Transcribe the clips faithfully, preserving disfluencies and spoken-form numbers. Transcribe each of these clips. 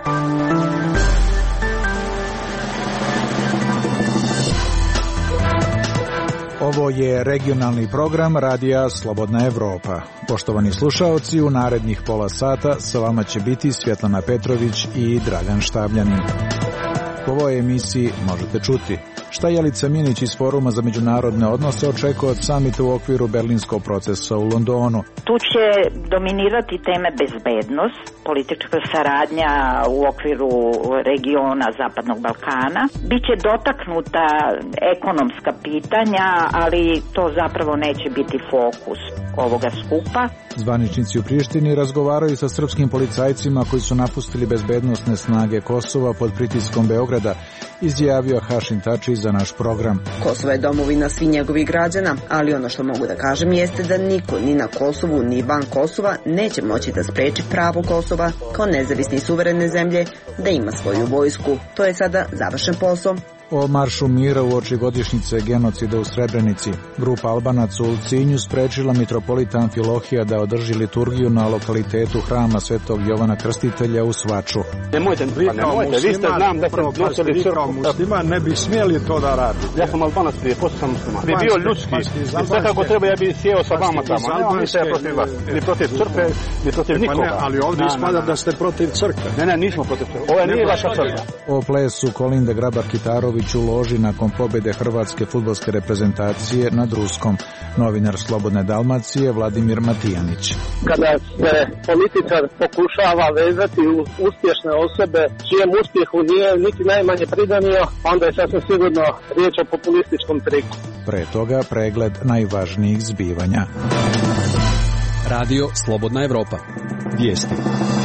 Ovo je regionalni program Radija Slobodna Evropa. Poštovani slušaoci, u narednih pola sata sa vama će biti Svjetlana Petrović i Dragan Štabljanin. U ovoj emisiji možete čuti šta Jelica Minić iz Foruma za međunarodne odnose očekuje od samita u okviru Berlinskog procesa u Londonu. Tu će dominirati teme bezbednost, politička saradnja u okviru regiona Zapadnog Balkana. Biće dotaknuta ekonomska pitanja, ali to zapravo neće biti fokus ovoga skupa. Zvaničnici u Prištini razgovaraju sa srpskim policajcima koji su napustili bezbednosne snage Kosova pod pritiskom Beograda, izjavio Hašim Tači za naš program. Kosovo je domovina svih njegovih građana, ali ono što mogu da kažem jeste da niko ni na Kosovu ni van Kosova neće moći da spreči pravo Kosova kao nezavisne i suverene zemlje da ima svoju vojsku. To je sada završen posao. O maršu mira uoči godišnjice genocida u Srebrenici. Grupa Albanaca u Ulcinju sprečila mitropolita Amfilohija da održi liturgiju na lokalitetu hrama Svetog Jovana Krstitelja u Svaču. Nemojte, vi nemojte, vi ste znam da ste nosili crkvu. Musliman ne bi smjeli to da radi. Ja sam Albanac prije, posto sam musliman. Bi bio ljudski, i sve kako treba ja bi sjeo sa vama tamo. Nema mi se protiv vas, ni protiv crkve, ni protiv nikoga. Ali ovdje ispada da ste protiv crkve. Ne, ne, nismo protiv crkve. Ovo nije vaša crkva. O plesu Kolinde Grabar-Kitarović u loži nakon pobjede hrvatske fudbalske reprezentacije nad Ruskom. Novinar Slobodne Dalmacije Vladimir Matijanić. Kada se političar pokušava vezati u uspješne osobe čijem uspjehu nije niti najmanje pridanio, onda je sasvim sigurno riječ o populističkom triku. Pre toga pregled najvažnijih zbivanja. Radio Slobodna Evropa. Vijesti.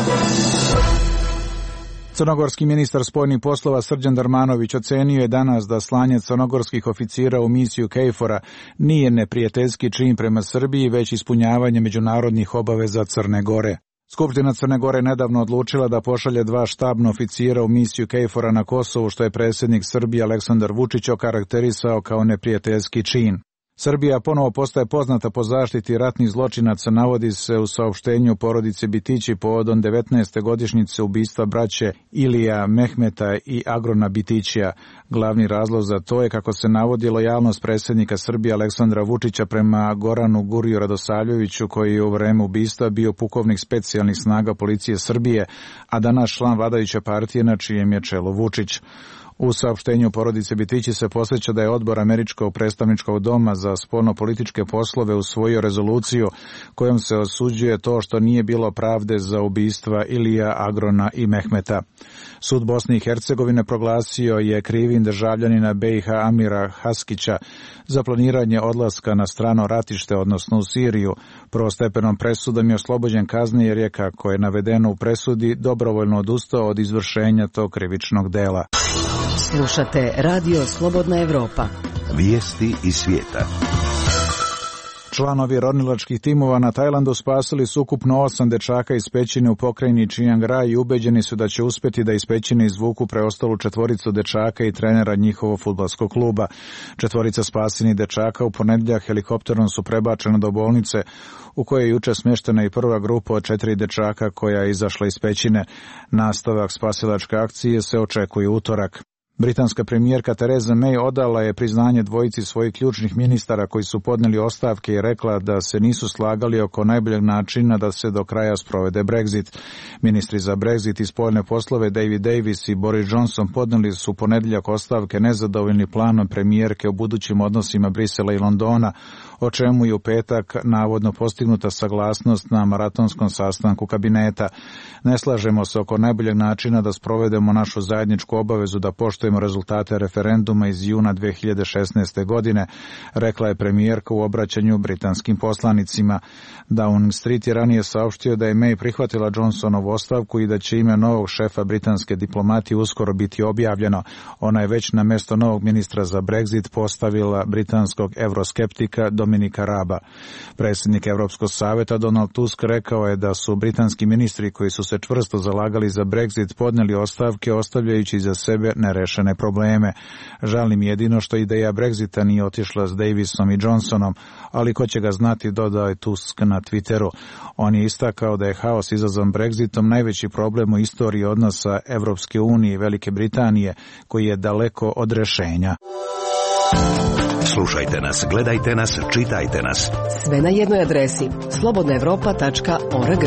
Crnogorski ministar spoljnih poslova Srđan Darmanović ocenio je danas da slanje crnogorskih oficira u misiju KFOR-a nije neprijateljski čin prema Srbiji, već ispunjavanje međunarodnih obaveza Crne Gore. Skupština Crne Gore nedavno odlučila da pošalje dva štabna oficira u misiju KFOR-a na Kosovu, što je predsjednik Srbije Aleksandar Vučić okarakterisao kao neprijateljski čin. Srbija ponovo postaje poznata po zaštiti ratnih zločinaca, navodi se u saopštenju porodice Bitići povodom devetnaeste godišnjice ubistva braće Ilija Mehmeta i Agrona Bitićija. Glavni razlog za to je, kako se navodi, lojalnost predsjednika Srbije Aleksandra Vučića prema Goranu Guriju Radosavljeviću, koji je u vreme ubistva bio pukovnik specijalnih snaga policije Srbije, a danas član vladajuće partije na čijem je čelu Vučić. U saopštenju porodice Bitići se posveća da je odbor Američkog predstavničkog doma za spoljno-političke poslove usvojio rezoluciju kojom se osuđuje to što nije bilo pravde za ubistva Ilija, Agrona i Mehmeta. Sud Bosne i Hercegovine proglasio je krivim državljanina B i H Amira Haskića za planiranje odlaska na strano ratište, odnosno u Siriju. Prvostepenom presudom je oslobođen kazne jer je, kako je navedeno u presudi, dobrovoljno odustao od izvršenja tog krivičnog dela. Slušate Radio Slobodna Evropa. Vijesti iz svijeta. Članovi ronilačkih timova na Tajlandu spasili su ukupno osam dečaka iz pećine u pokrajini Chiang Rai i ubeđeni su da će uspjeti da iz pećine izvuku preostalu četvoricu dečaka i trenera njihovog fudbalskog kluba. Četvorica spasenih dečaka u ponedjeljak helikopterom su prebačena do bolnice u kojoj je juče smještena i prva grupa od četiri dečaka koja je izašla iz pećine. Nastavak spasilačke akcije se očekuje utorak. Britanska premijerka Theresa May odala je priznanje dvojici svojih ključnih ministara koji su podnijeli ostavke i rekla da se nisu slagali oko najboljeg načina da se do kraja sprovede Brexit. Ministri za Brexit i spoljne poslove David Davis i Boris Johnson podnijeli su u ponedjeljak ostavke nezadovoljni planom premijerke o budućim odnosima Brisela i Londona, o čemu je u petak navodno postignuta saglasnost na maratonskom sastanku kabineta. Ne slažemo se oko najboljeg načina da sprovedemo našu zajedničku obavezu da poštujemo rezultate referenduma iz juna dve hiljade šesnaeste. godine, rekla je premijerka u obraćanju britanskim poslanicima. Downing Street je ranije saopštio da je May prihvatila Johnsonovu ostavku i da će ime novog šefa britanske diplomatije uskoro biti objavljeno. Ona je već na mjesto novog ministra za Brexit postavila britanskog euroskeptika Dominic Dominika Raba. Predsjednik Europskog savjeta Donald Tusk rekao je da su britanski ministri koji su se čvrsto zalagali za Brexit podneli ostavke ostavljajući iza sebe nerešene probleme. Žalim jedino što ideja Brexita nije otišla s Davisom i Johnsonom, ali ko će ga znati, dodao je Tusk na Twitteru. On je istakao da je haos izazvan Brexitom najveći problem u istoriji odnosa Evropske unije i Velike Britanije, koji je daleko od rešenja. Slušajte nas, gledajte nas, čitajte nas. Sve na jednoj adresi slobodna evropa tačka org.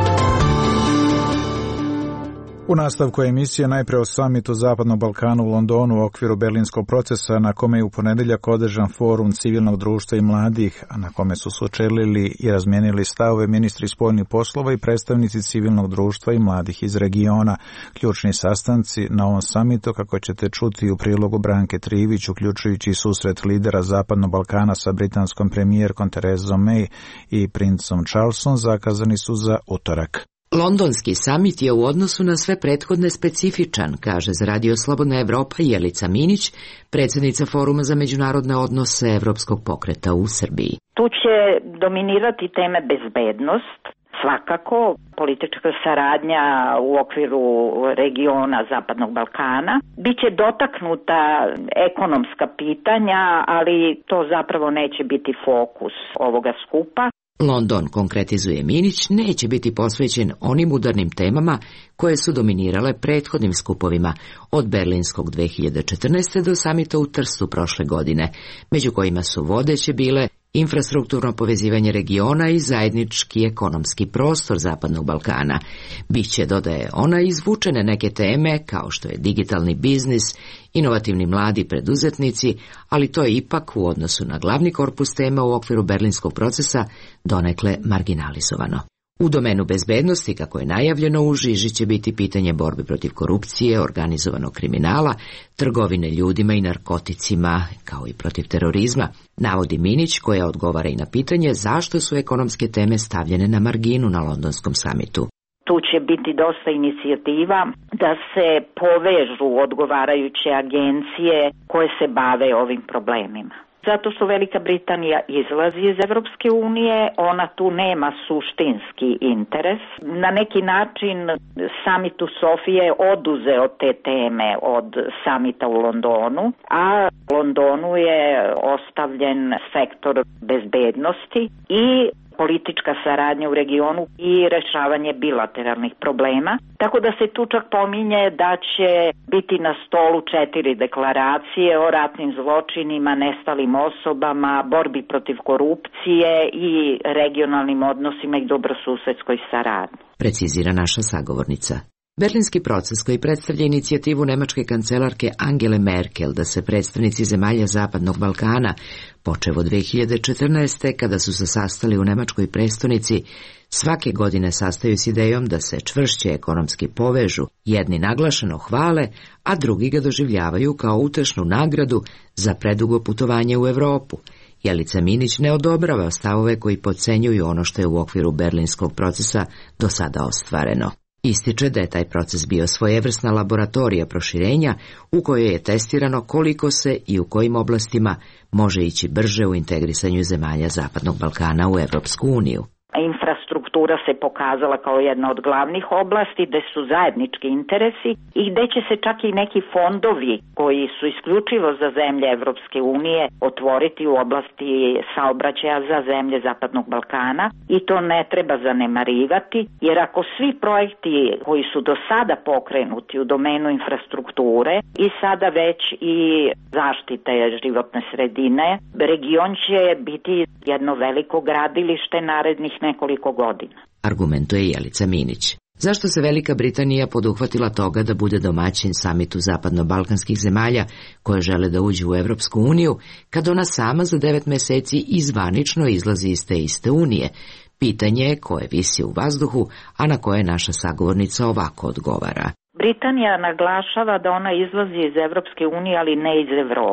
U nastavku emisije najpre o samitu Zapadnog Balkana u Londonu u okviru berlinskog procesa, na kome je u ponedeljak održan forum civilnog društva i mladih, a na kome su sučelili i razmijenili stavove ministri spoljnih poslova i predstavnici civilnog društva i mladih iz regiona. Ključni sastanci na ovom samitu, kako ćete čuti u prilogu Branke Trivić, uključujući susret lidera Zapadnog Balkana sa britanskom premijerkom Terezom May i princom Charlesom, zakazani su za utorak. Londonski samit je u odnosu na sve prethodne specifičan, kaže za Radio Slobodna Evropa Jelica Minić, predsjednica Foruma za međunarodne odnose Evropskog pokreta u Srbiji. Tu će dominirati teme bezbednost, svakako politička saradnja u okviru regiona Zapadnog Balkana. Biće dotaknuta ekonomska pitanja, ali to zapravo neće biti fokus ovoga skupa. London, konkretizuje Minić, neće biti posvećen onim udarnim temama koje su dominirale prethodnim skupovima, od berlinskog dve hiljade četrnaeste. do samita u Trstu prošle godine, među kojima su vodeće bile infrastrukturno povezivanje regiona i zajednički ekonomski prostor Zapadnog Balkana. Biće, dodaje ona, izvučene neke teme kao što je digitalni biznis, inovativni mladi preduzetnici, ali to je ipak u odnosu na glavni korpus tema u okviru berlinskog procesa donekle marginalizovano. U domenu bezbednosti, kako je najavljeno, u žiži će biti pitanje borbe protiv korupcije, organizovanog kriminala, trgovine ljudima i narkoticima, kao i protiv terorizma, navodi Minić, koja odgovara i na pitanje zašto su ekonomske teme stavljene na marginu na londonskom samitu. Tu će biti dosta inicijativa da se povežu odgovarajuće agencije koje se bave ovim problemima. Zato što Velika Britanija izlazi iz Evropske unije, ona tu nema suštinski interes. Na neki način samit u Sofiji je oduzeo te teme od samita u Londonu, a Londonu je ostavljen sektor bezbednosti i politička saradnja u regionu i rešavanje bilateralnih problema. Tako da se tu čak pominje da će biti na stolu četiri deklaracije o ratnim zločinima, nestalim osobama, borbi protiv korupcije i regionalnim odnosima i dobrosusedskoj saradnji. Precizira naša sagovornica. Berlinski proces, koji predstavlja inicijativu nemačke kancelarke Angele Merkel da se predstavnici zemalja Zapadnog Balkana, počev od dve hiljade četrnaeste. kada su se sastali u nemačkoj prestonici, svake godine sastaju s idejom da se čvršće ekonomski povežu, jedni naglašeno hvale, a drugi ga doživljavaju kao utešnu nagradu za predugo putovanje u Evropu. Jelica Minić ne odobrava stavove koji podcenjuju ono što je u okviru berlinskog procesa do sada ostvareno. Ističe da je taj proces bio svojevrsna laboratorija proširenja u kojoj je testirano koliko se i u kojim oblastima može ići brže u integrisanju zemalja Zapadnog Balkana u Evropsku uniju. Infrastruktura se pokazala kao jedna od glavnih oblasti gde su zajednički interesi i gde će se čak i neki fondovi koji su isključivo za zemlje Evropske unije otvoriti u oblasti saobraćaja za zemlje Zapadnog Balkana i to ne treba zanemarivati, jer ako svi projekti koji su do sada pokrenuti u domenu infrastrukture i sada već i zaštite životne sredine, region će biti jedno veliko gradilište narednih nekoliko godina. Argumentuje Jelica Minić. Zašto se Velika Britanija poduhvatila toga da bude domaćin samitu zapadno-balkanskih zemalja koje žele da uđu u Evropsku uniju, kad ona sama za devet meseci izvanično izlazi iz te iste unije? Pitanje je koje visi u vazduhu, a na koje naša sagovornica ovako odgovara. Britanija naglašava da ona izlazi iz Evropske unije, ali ne iz Evrope.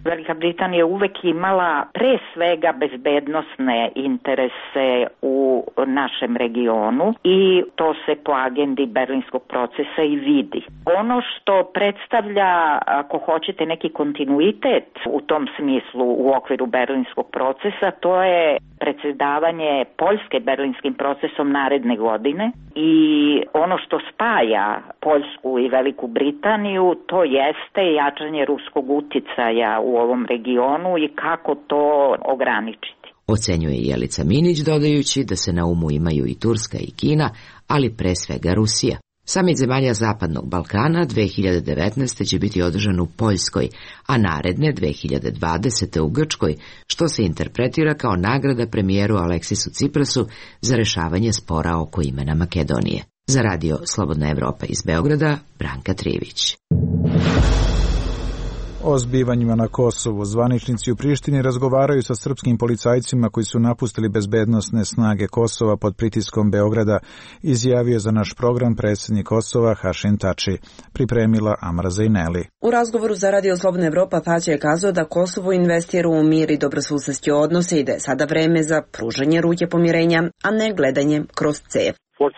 Velika Britanija je uvek imala pre svega bezbednosne interese u našem regionu i to se po agendi berlinskog procesa i vidi. Ono što predstavlja, ako hoćete, neki kontinuitet u tom smislu u okviru berlinskog procesa, to je predsjedavanje Poljske berlinskim procesom naredne godine i ono što spaja Poljsku i Veliku Britaniju, to jeste jačanje ruskog uticaja u ovom regionu i kako to ograničiti. Ocenjuje Jelica Minić, dodajući da se na umu imaju i Turska i Kina, ali pre svega Rusija. Samit zemalja Zapadnog Balkana dve hiljade devetnaeste. će biti održan u Poljskoj, a naredne dve hiljade dvadesete. u Grčkoj, što se interpretira kao nagrada premijeru Aleksisu Ciprasu za rešavanje spora oko imena Makedonije. Za radio Slobodna Evropa iz Beograda, Branka Trivić. O zbivanjima na Kosovu zvaničnici u Prištini razgovaraju sa srpskim policajcima koji su napustili bezbednosne snage Kosova pod pritiskom Beograda, izjavio za naš program predsjednik Kosova Hašim Tači. Pripremila Amra Zejneli. U razgovoru za radio Slobodna Evropa Tači je kazao da Kosovo investira u mir i dobrosusedske odnose i da je sada vreme za pružanje ruke pomirenja, a ne gledanje kroz cev.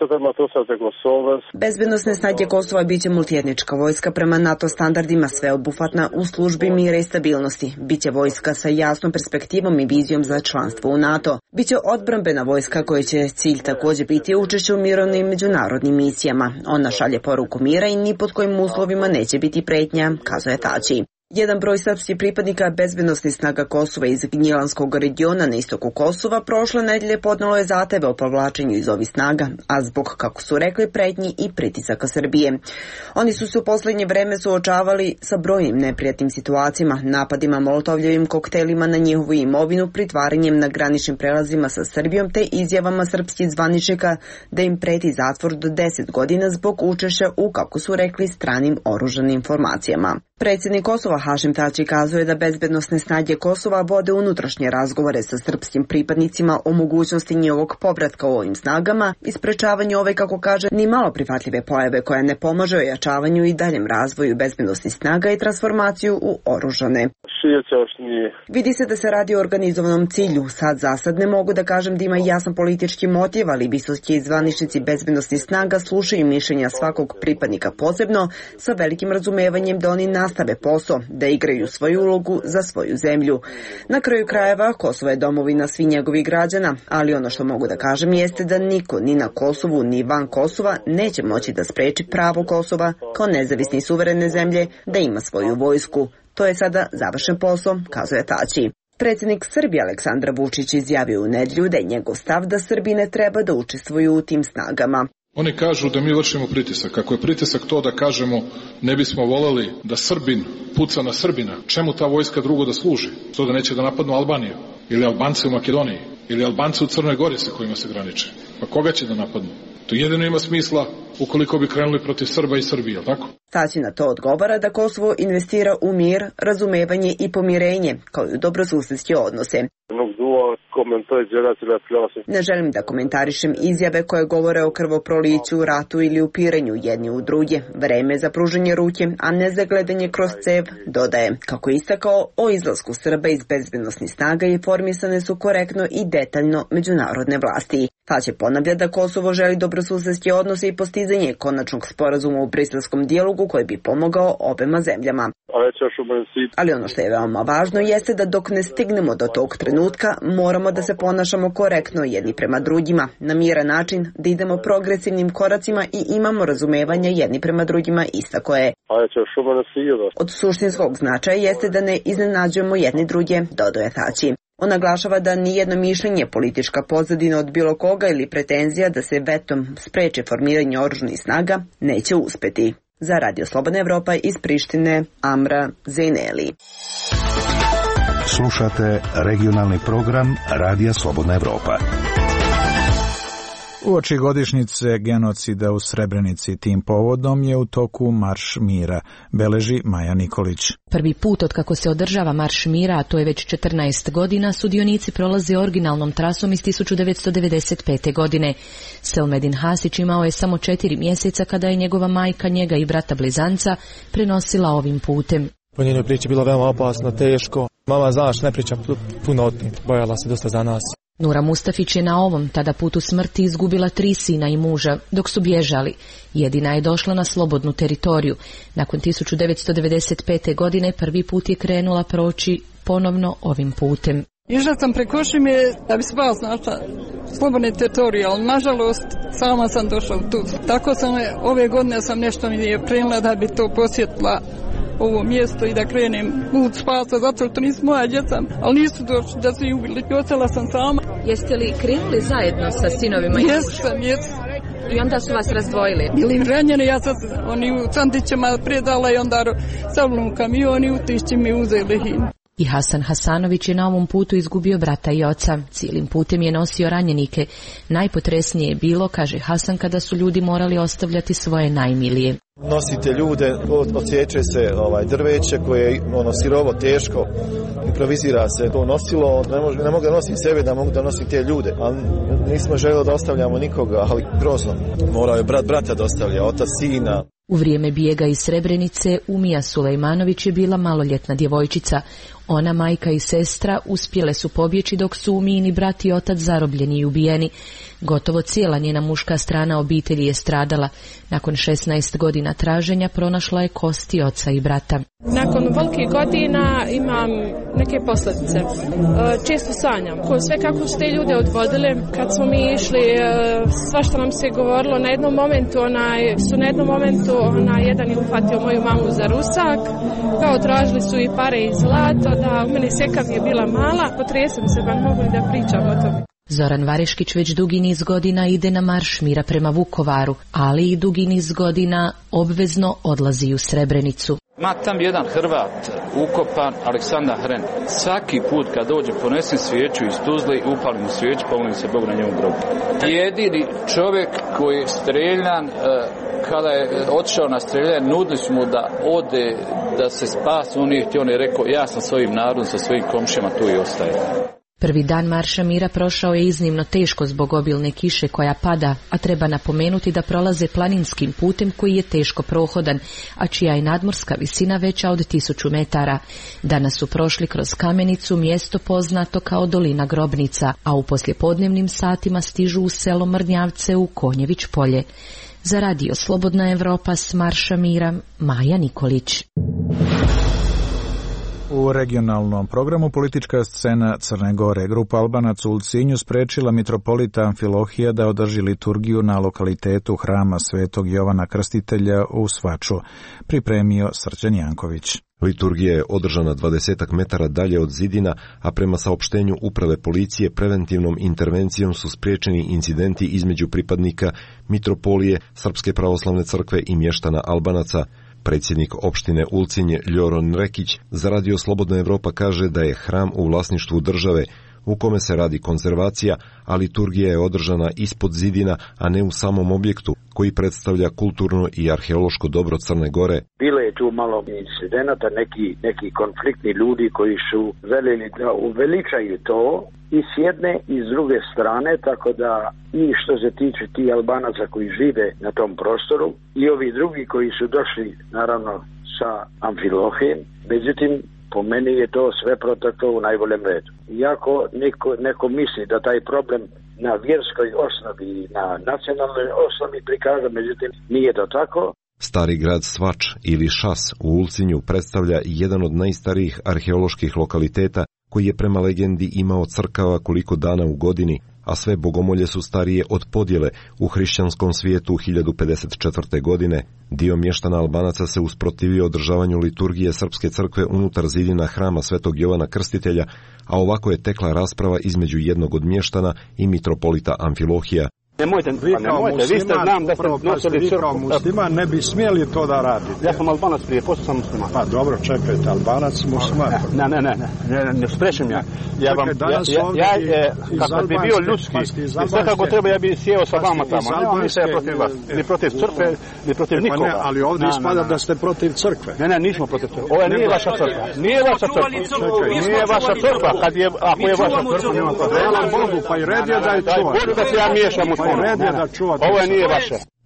Bezbednosne snage Kosova biće multietnička vojska prema NATO standardima, sveobuhvatna u službi mira i stabilnosti. Biće vojska sa jasnom perspektivom i vizijom za članstvo u NATO. Biće odbrambena vojska koja će cilj također biti učešće u mirovnim međunarodnim misijama. Ona šalje poruku mira i ni pod kojim uslovima neće biti pretnja, kazuje Tači. Jedan broj srpskih pripadnika bezbednosnih snaga Kosova iz Gnjilanskog regiona na istoku Kosova prošle nedelje podnelo je zahteve o povlačenju iz ovih snaga, a zbog, kako su rekli, pretnji i pritisaka Srbije. Oni su se u poslednje vreme suočavali sa brojnim neprijatnim situacijama, napadima molotovljevim koktelima na njihovu imovinu, pritvaranjem na graničnim prelazima sa Srbijom te izjavama srpskih zvaničnika da im preti zatvor do deset godina zbog učešća u, kako su rekli, stranim oružanim formacijama. Predsjednik Kosova Hašim Tači kazuje da bezbednosne snage Kosova vode unutrašnje razgovore sa srpskim pripadnicima o mogućnosti njihovog povratka u ovim snagama i sprečavanju ove, kako kaže, ni malo prihvatljive pojave koja ne pomaže ojačavanju i daljem razvoju bezbednosnih snaga i transformaciju u oružane. Vidi se da se radi o organizovanom cilju. Sad za sad ne mogu da kažem da ima jasan politički motiv, ali visoki zvaničnici bezbednosnih snaga slušaju mišljenja svakog pripadnika posebno, sa velikim razumevanjem da oni nastave posao, da igraju svoju ulogu za svoju zemlju. Na kraju krajeva, Kosovo je domovina svih njegovih građana, ali ono što mogu da kažem jeste da niko ni na Kosovu ni van Kosova neće moći da spreči pravo Kosova kao nezavisne i suverene zemlje da ima svoju vojsku. To je sada završen posao, kazuje Tači. Predsjednik Srbije Aleksandar Vučić izjavio u nedjelju da je njegov stav da Srbi ne treba da učestvuju u tim snagama. Oni kažu da mi vršimo pritisak. Ako je pritisak to da kažemo ne bismo voleli da Srbin puca na Srbina, čemu ta vojska drugo da služi? To da neće da napadnu Albaniju ili Albance u Makedoniji ili Albance u Crnoj Gori sa kojima se graniče. Pa koga će da napadnu? To jedino ima smisla ukoliko bi krenuli protiv Srba i Srbije, tako? Tači na to odgovara da Kosovo investira u mir, razumevanje i pomirenje, kao i u dobrosusedske odnose. Ne želim da komentarišem izjave koje govore o krvoproliću, ratu ili upiranju jedni u druge. Vreme za pružanje ruke, a ne za gledanje kroz cev, dodaje. Kako istakao, o izlasku Srba iz bezbednosnih snaga informisane su korektno i detaljno međunarodne vlasti. Tači ponavlja da Kosovo želi dobrosusedske odnose i postizanje konačnog sporazuma u briselskom dijalogu koji bi pomogao obema zemljama. Ali ono što je veoma važno jeste da dok ne stignemo do tog trenutka, moramo da se ponašamo korektno jedni prema drugima, na miran način, da idemo progresivnim koracima i imamo razumevanje jedni prema drugima, istako je. Od suštinskog značaja jeste da ne iznenađujemo jedni druge, dodaje Tači. On naglašava da nijedno mišljenje, politička pozadina od bilo koga ili pretenzija da se vetom spreče formiranje oružanih snaga neće uspeti. Za Radio Slobodna Evropa iz Prištine, Amra Zejneli. Slušate regionalni program Radija Slobodna Evropa. Uoči godišnjice genocida u Srebrenici tim povodom je u toku Marš mira, beleži Maja Nikolić. Prvi put od kako se održava Marš mira, a to je već četrnaest godina, sudionici prolaze originalnom trasom iz tisuću devetsto devedeset pete. godine. Selmedin Hasić imao je samo četiri mjeseca kada je njegova majka njega i brata blizanca prenosila ovim putem. Po njenoj priči bilo veoma opasno, teško. Mama, znaš, ne pričam puno o tim, bojala se dosta za nas. Nura Mustafić je na ovom tada putu smrti izgubila tri sina i muža dok su bježali. Jedina je došla na slobodnu teritoriju. Nakon tisuću devetsto devedeset pete. godine prvi put je krenula proći ponovno ovim putem. Išla sam preko Šime da bi spas našla slobodne teritorije, ali nažalost sama sam došla u tu. Tako sam ove godine sam nešto mi je krenula da bi to posjetila ovo mjesto i da krenem put spasa, zato što nisu moja djeca, ali nisu došli da su ih ubili. Ostala sam sama. Jeste li krenuli zajedno sa sinovima i mužem? Jesam, jesam. I onda su vas razdvojili? Bili ranjeni, ja sam oni u Candićima predala i onda sa mnom u kamion i u Tišći mi uzeli hin. I Hasan Hasanović je na ovom putu izgubio brata i oca. Cijelim putem je nosio ranjenike. Najpotresnije je bilo, kaže Hasan, kada su ljudi morali ostavljati svoje najmilije. Nosite ljude, odsječe se ovaj, drveće koje je ono, sirovo, teško, improvizira se to nosilo, ne, mogu, ne mogu da nosim sebe, da mogu da nosim te ljude, ali nismo željeli da ostavljamo nikoga, ali grozno. Morao je brat brata da ostavlja, otac sina. U vrijeme bijega iz Srebrenice Umija Sulejmanović je bila maloljetna djevojčica. Ona, majka i sestra uspjele su pobjeći dok su Umijini brat i otac zarobljeni i ubijeni. Gotovo cijela njena muška strana obitelji je stradala. Nakon šesnaest godina traženja pronašla je kosti oca i brata. Nakon velikih godina imam neke posljedice. Često sanjam. Sve kako su te ljude odvodile, kad smo mi išli, svašta nam se govorilo. Na jednom momentu, onaj, su na jednom momentu onaj, jedan je uhvatio moju mamu za rusak, kao tražili su i pare i zlato, da u meni seka mi je bila mala. Potresem se, pa mogu li da pričam o tome. Zoran Vareškić već dugi niz godina ide na marš mira prema Vukovaru, ali i dugi niz godina obvezno odlazi u Srebrenicu. Ma tam jedan Hrvat ukopan, Aleksandar Hren. Svaki put kad dođe ponesem svijeću iz Tuzle i upalim u svijeću, pomolim se Bog na njemu grobu. Jedini čovjek koji je streljan, kada je otišao na streljanje, nudili su mu da ode, da se spasi, on je htio, on je rekao, ja sam svojim narodom, sa svojim komšijama tu i ostaje. Prvi dan marša mira prošao je iznimno teško zbog obilne kiše koja pada, a treba napomenuti da prolaze planinskim putem koji je teško prohodan, a čija je nadmorska visina veća od tisuću metara. Danas su prošli kroz Kamenicu, mjesto poznato kao Dolina Grobnica, a u poslijepodnevnim satima stižu u selo Mrnjavce u Konjević polje. Za radio Slobodna Evropa s marša mira, Maja Nikolić. U regionalnom programu politička scena Crne Gore. Grupa Albanaca u Ulcinju sprečila mitropolita Amfilohija da održi liturgiju na lokalitetu hrama Svetog Jovana Krstitelja u Svaču. Pripremio Srđan Janković. Liturgija je održana dvadesetak metara dalje od zidina, a prema saopštenju uprave policije preventivnom intervencijom su spriječeni incidenti između pripadnika mitropolije, Srpske pravoslavne crkve i mještana Albanaca. Predsjednik opštine Ulcinje Ljoron Rekić za radio Slobodna Evropa kaže da je hram u vlasništvu države u kome se radi konzervacija, a liturgija je održana ispod zidina, a ne u samom objektu koji predstavlja kulturno i arheološko dobro Crne Gore. Bilo je tu malo incidenata, neki, neki konfliktni ljudi koji su željeli da uveličaju to i s jedne i s druge strane, tako da i što se tiče ti Albanaca koji žive na tom prostoru i ovi drugi koji su došli naravno sa Amfilohijem, međutim po meni je to sve proteklo u najboljem redu. Iako neko, neko misli da taj problem na vjerskoj osnovi i na nacionalnoj osnovi prikaže, međutim nije to tako. Stari grad Svač ili Šas u Ulcinju predstavlja jedan od najstarijih arheoloških lokaliteta koji je prema legendi imao crkava koliko dana u godini, a sve bogomolje su starije od podjele u hrišćanskom svijetu hiljadu pedeset četvrte. godine. Dio mještana Albanaca se usprotivio održavanju liturgije Srpske crkve unutar zidina hrama Svetog Jovana Krstitelja, a ovako je tekla rasprava između jednog od mještana i mitropolita Amfilohija. Nemojte, vi pa nemojte, vi ste znam da ste nosili vi kao musliman ne bi smjeli to da radite. Ja sam Albanac prije, posto sam musliman. Pa dobro, čekajte, Albanac, musliman. Ne, ne, ne, ne, ne, ne sprečem ja. Ja vam, ja, ja, ja kako bi bio ljudski, i sve kako treba, ja bi sjeo sa vama tamo. Ne, nisam ja protiv vas, ni protiv crkve, ni protiv nikoga. Ne, ali ovdje ispada da ste protiv crkve. Ne, ne, nismo protiv crkve. Ovo nije vaša crkva. Nije vaša crkva. Nije vaša crkva. Kad je, ako je vaša crkva, nema problema. Hvala Bogu, pa i red je da je čuva. Da se ja miješam u tome. Da ovo je nije vaše.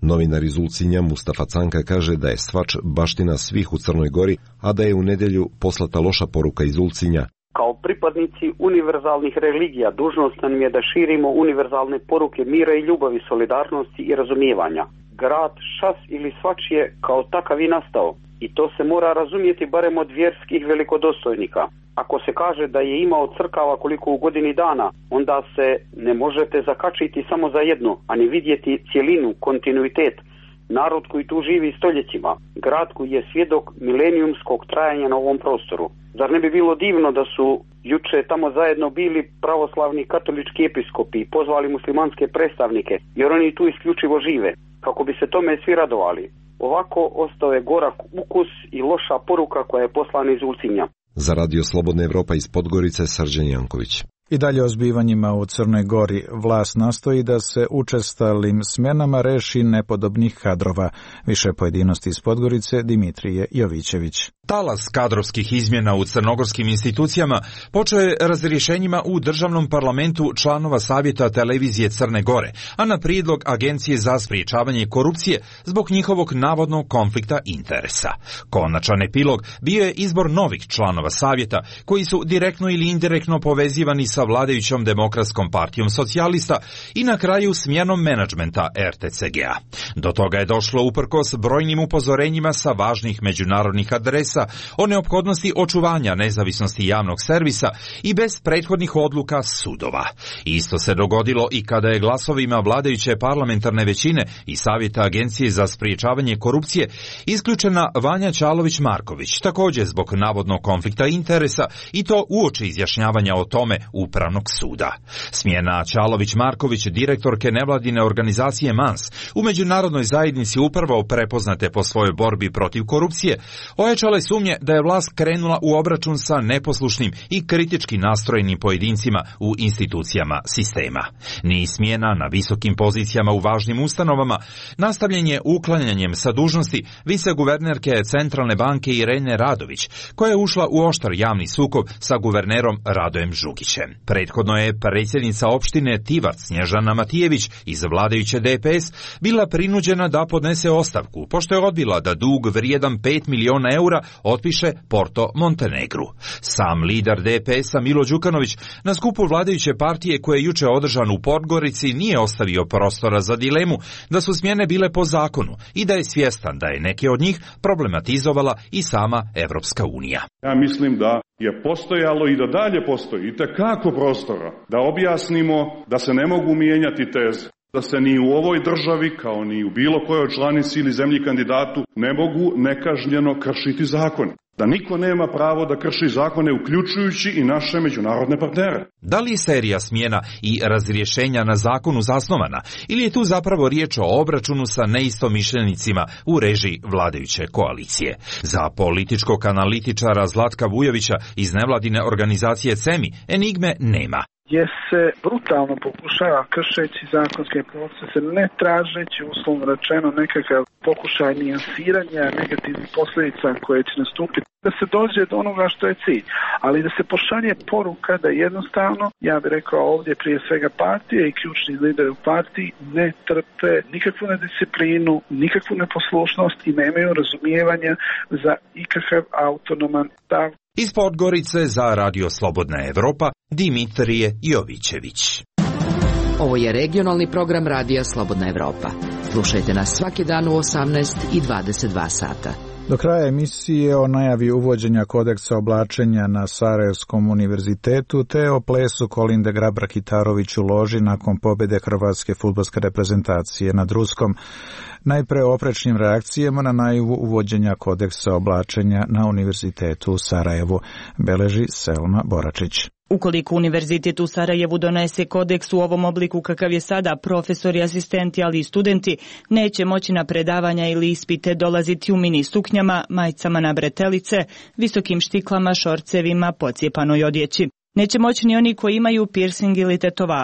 Novinar iz Ulcinja Mustafa Canka kaže da je svač baština svih u Crnoj Gori, a da je u nedjelju poslata loša poruka iz Ulcinja. Kao pripadnici univerzalnih religija dužnost nam je da širimo univerzalne poruke mira i ljubavi, solidarnosti i razumijevanja. Grad, šas ili svačije kao takav i nastao i to se mora razumjeti barem od vjerskih velikodostojnika. Ako se kaže da je imao crkava koliko u godini dana, onda se ne možete zakačiti samo za jednu, a ni vidjeti cjelinu, kontinuitet. Narod koji tu živi stoljećima, grad koji je svjedok milenijumskog trajanja na ovom prostoru. Zar ne bi bilo divno da su juče tamo zajedno bili pravoslavni katolički episkopi i pozvali muslimanske predstavnike, jer oni tu isključivo žive, kako bi se tome svi radovali. Ovako ostao je gorak ukus i loša poruka koja je poslana iz Ulcinja. Za Radio Slobodna Evropa iz Podgorice, Srđan Janković. I dalje o zbivanjima u Crnoj Gori. Vlast nastoji da se učestalim smjenama reši nepodobnih kadrova. Više pojedinosti iz Podgorice, Dimitrije Jovićević. Talas kadrovskih izmjena u crnogorskim institucijama počeo je razrješenjima u državnom parlamentu članova Savjeta televizije Crne Gore, a na prijedlog Agencije za sprječavanje korupcije zbog njihovog navodnog konflikta interesa. Konačan epilog bio je izbor novih članova Savjeta, koji su direktno ili indirektno povezivani sa vladajućom Demokratskom partijom socijalista i na kraju smjenom menadžmenta er te ce ge a. Do toga je došlo uprkos brojnim upozorenjima sa važnih međunarodnih adresa o neophodnosti očuvanja nezavisnosti javnog servisa i bez prethodnih odluka sudova. Isto se dogodilo i kada je glasovima vladajuće parlamentarne većine i Savjeta Agencije za sprječavanje korupcije isključena Vanja Čalović-Marković, također zbog navodnog konflikta interesa, i to uoči izjašnjavanja o tome Upravnog suda. Smjena Čalović-Marković, direktorke nevladine organizacije Mans, u međunarodnoj zajednici upravo prepoznate po svojoj borbi protiv korupcije, ojačale sumnje da je vlast krenula u obračun sa neposlušnim i kritički nastrojenim pojedincima u institucijama sistema. Ni smjena na visokim pozicijama u važnim ustanovama nastavljen je uklanjanjem sa dužnosti viceguvernerke Centralne banke Irene Radović, koja je ušla u oštar javni sukob sa guvernerom Radojem Žugićem. Prethodno je predsjednica opštine Tivac Snježana Matijević iz vladajuće de pe es bila prinuđena da podnese ostavku, pošto je odbila da dug vrijedan pet miliona eura otpiše Porto Montenegru. Sam lider de pe es-a Milo Đukanović na skupu vladajuće partije koje je juče održan u Podgorici nije ostavio prostora za dilemu da su smjene bile po zakonu i da je svjestan da je neke od njih problematizovala i sama Evropska unija. Ja mislim da je postojalo i da dalje postoji i tekako prostora da objasnimo da se ne mogu mijenjati teze, da se ni u ovoj državi, kao ni u bilo kojoj članici ili zemlji kandidatu, ne mogu nekažnjeno kršiti zakone. Da niko nema pravo da krši zakone, uključujući i naše međunarodne partnere. Da li je serija smjena i razrješenja na zakonu zasnovana, ili je tu zapravo riječ o obračunu sa neistomišljenicima u režiji vladajuće koalicije? Za političkog analitičara Zlatka Vujovića iz nevladine organizacije CEMI enigme nema. Gdje se brutalno pokušava, kršeći zakonske procese, ne tražeći, uslovno rečeno, nekakav pokušaj nijansiranja negativnih posljedica koje će nastupiti, da se dođe do onoga što je cilj, ali da se pošalje poruka da jednostavno, ja bih rekao ovdje prije svega partije i ključni lideri u partiji ne trpe nikakvu nedisciplinu, nikakvu neposlušnost i nemaju razumijevanja za ikakav autonoman stav. Iz Podgorice za Radio Slobodna Evropa, Dimitrije Jovićević. Ovo je regionalni program Radija Slobodna Evropa. Slušajte nas svaki dan u osamnaest i dvadeset dva sata. Do kraja emisije o najavi uvođenja kodeksa oblačenja na Sarajevskom univerzitetu te o plesu Kolinde Grabar-Kitarović u loži nakon pobjede hrvatske fudbalske reprezentacije nad Ruskom. Najpre o oprečnim reakcijama na najavu uvođenja kodeksa oblačenja na univerzitetu u Sarajevu, beleži Selma Boračić. Ukoliko univerzitet u Sarajevu donese kodeks u ovom obliku kakav je sada, profesori, asistenti, ali i studenti neće moći na predavanja ili ispite dolaziti u mini suknjama, majicama na bretelice, visokim štiklama, šorcevima, pocijepanoj odjeći. Neće moći ni oni koji imaju piercing ili tetovažu.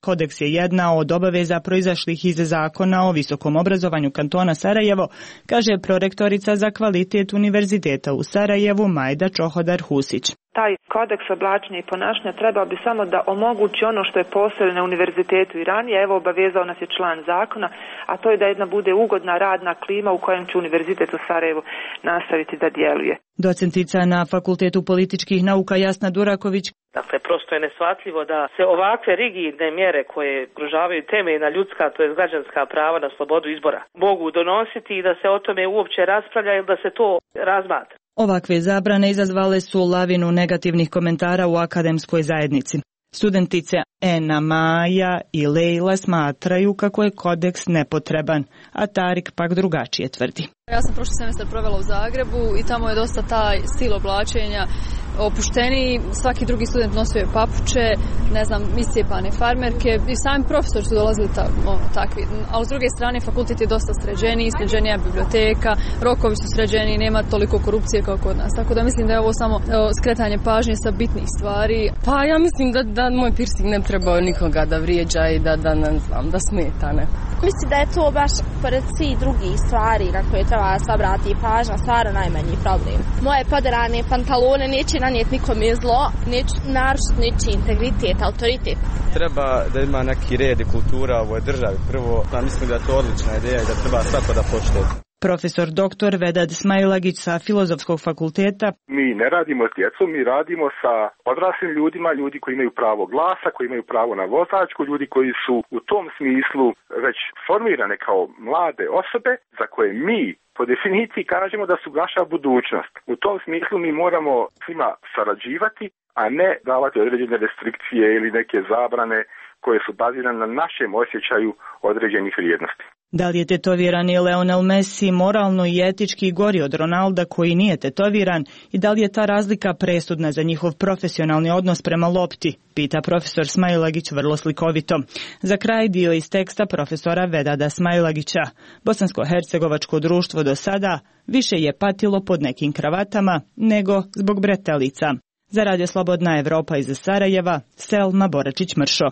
Kodeks je jedna od obaveza proizašlih iz zakona o visokom obrazovanju kantona Sarajevo, kaže prorektorica za kvalitet Univerziteta u Sarajevu Majda Čohodar-Husić. Taj kodeks oblačenja i ponašanja trebao bi samo da omogući ono što je postojalo na univerzitetu i ranije. Evo, obavezao nas je član zakona, a to je da jedna bude ugodna radna klima u kojem će Univerzitet u Sarajevu nastaviti da djeluje. Docentica na Fakultetu političkih nauka Jasna Duraković. Dakle, prosto je neshvatljivo da se ovakve rigidne mjere koje ugrožavaju temeljna ljudska, to je građanska prava na slobodu izbora, mogu donositi i da se o tome uopće raspravlja ili da se to razmatra. Ovakve zabrane izazvale su lavinu negativnih komentara u akademskoj zajednici. Studentice Ena, Maja i Lejla smatraju kako je kodeks nepotreban, a Tarik pak drugačije tvrdi. Ja sam prošli semestar provela u Zagrebu i tamo je dosta taj stil oblačenja opušteniji, svaki drugi student nosio je papuče, ne znam, iscijepane farmerke i sami profesori su dolazili ta, o, takvi, ali s druge strane fakultet je dosta sređeniji, sređenija biblioteka, rokovi su sređeni, nema toliko korupcije kao kod nas, tako da mislim da je ovo samo o, skretanje pažnje sa bitnih stvari. Pa ja mislim da, da moj piercing ne treba nikoga da vrijeđa i da, da ne znam, da smeta, ne. Mislim da je to baš pored svih drugih stvari na koje treba sabrati pažnja, stvarno najmanji problem. Moje poderane pantalone neće nanijeti nikome zlo, neće narušiti ničiji integritet, autoritet. Treba da ima neki red i kultura u ovoj državi. Prvo, ja mislim da je to odlična ideja i da treba svako da poštuje. Profesor doktor Vedad Smailagić sa Filozofskog fakulteta. Mi ne radimo s djecom, mi radimo sa odraslim ljudima, ljudi koji imaju pravo glasa, koji imaju pravo na vozačku, ljudi koji su u tom smislu već formirane kao mlade osobe za koje mi po definiciji kažemo da su naša budućnost. U tom smislu mi moramo svima sarađivati, a ne davati određene restrikcije ili neke zabrane koje su bazirane na našem osjećaju određenih vrijednosti. Da li je tetovirani Lionel Messi moralno i etički gori od Ronalda koji nije tetoviran i da li je ta razlika presudna za njihov profesionalni odnos prema lopti, pita profesor Smailagić vrlo slikovito. Za kraj dio iz teksta profesora Vedada Smailagića. Bosansko-hercegovačko društvo do sada više je patilo pod nekim kravatama nego zbog bretelica. Za Radio Slobodna Evropa iz Sarajeva, Selma Boračić-Mršo.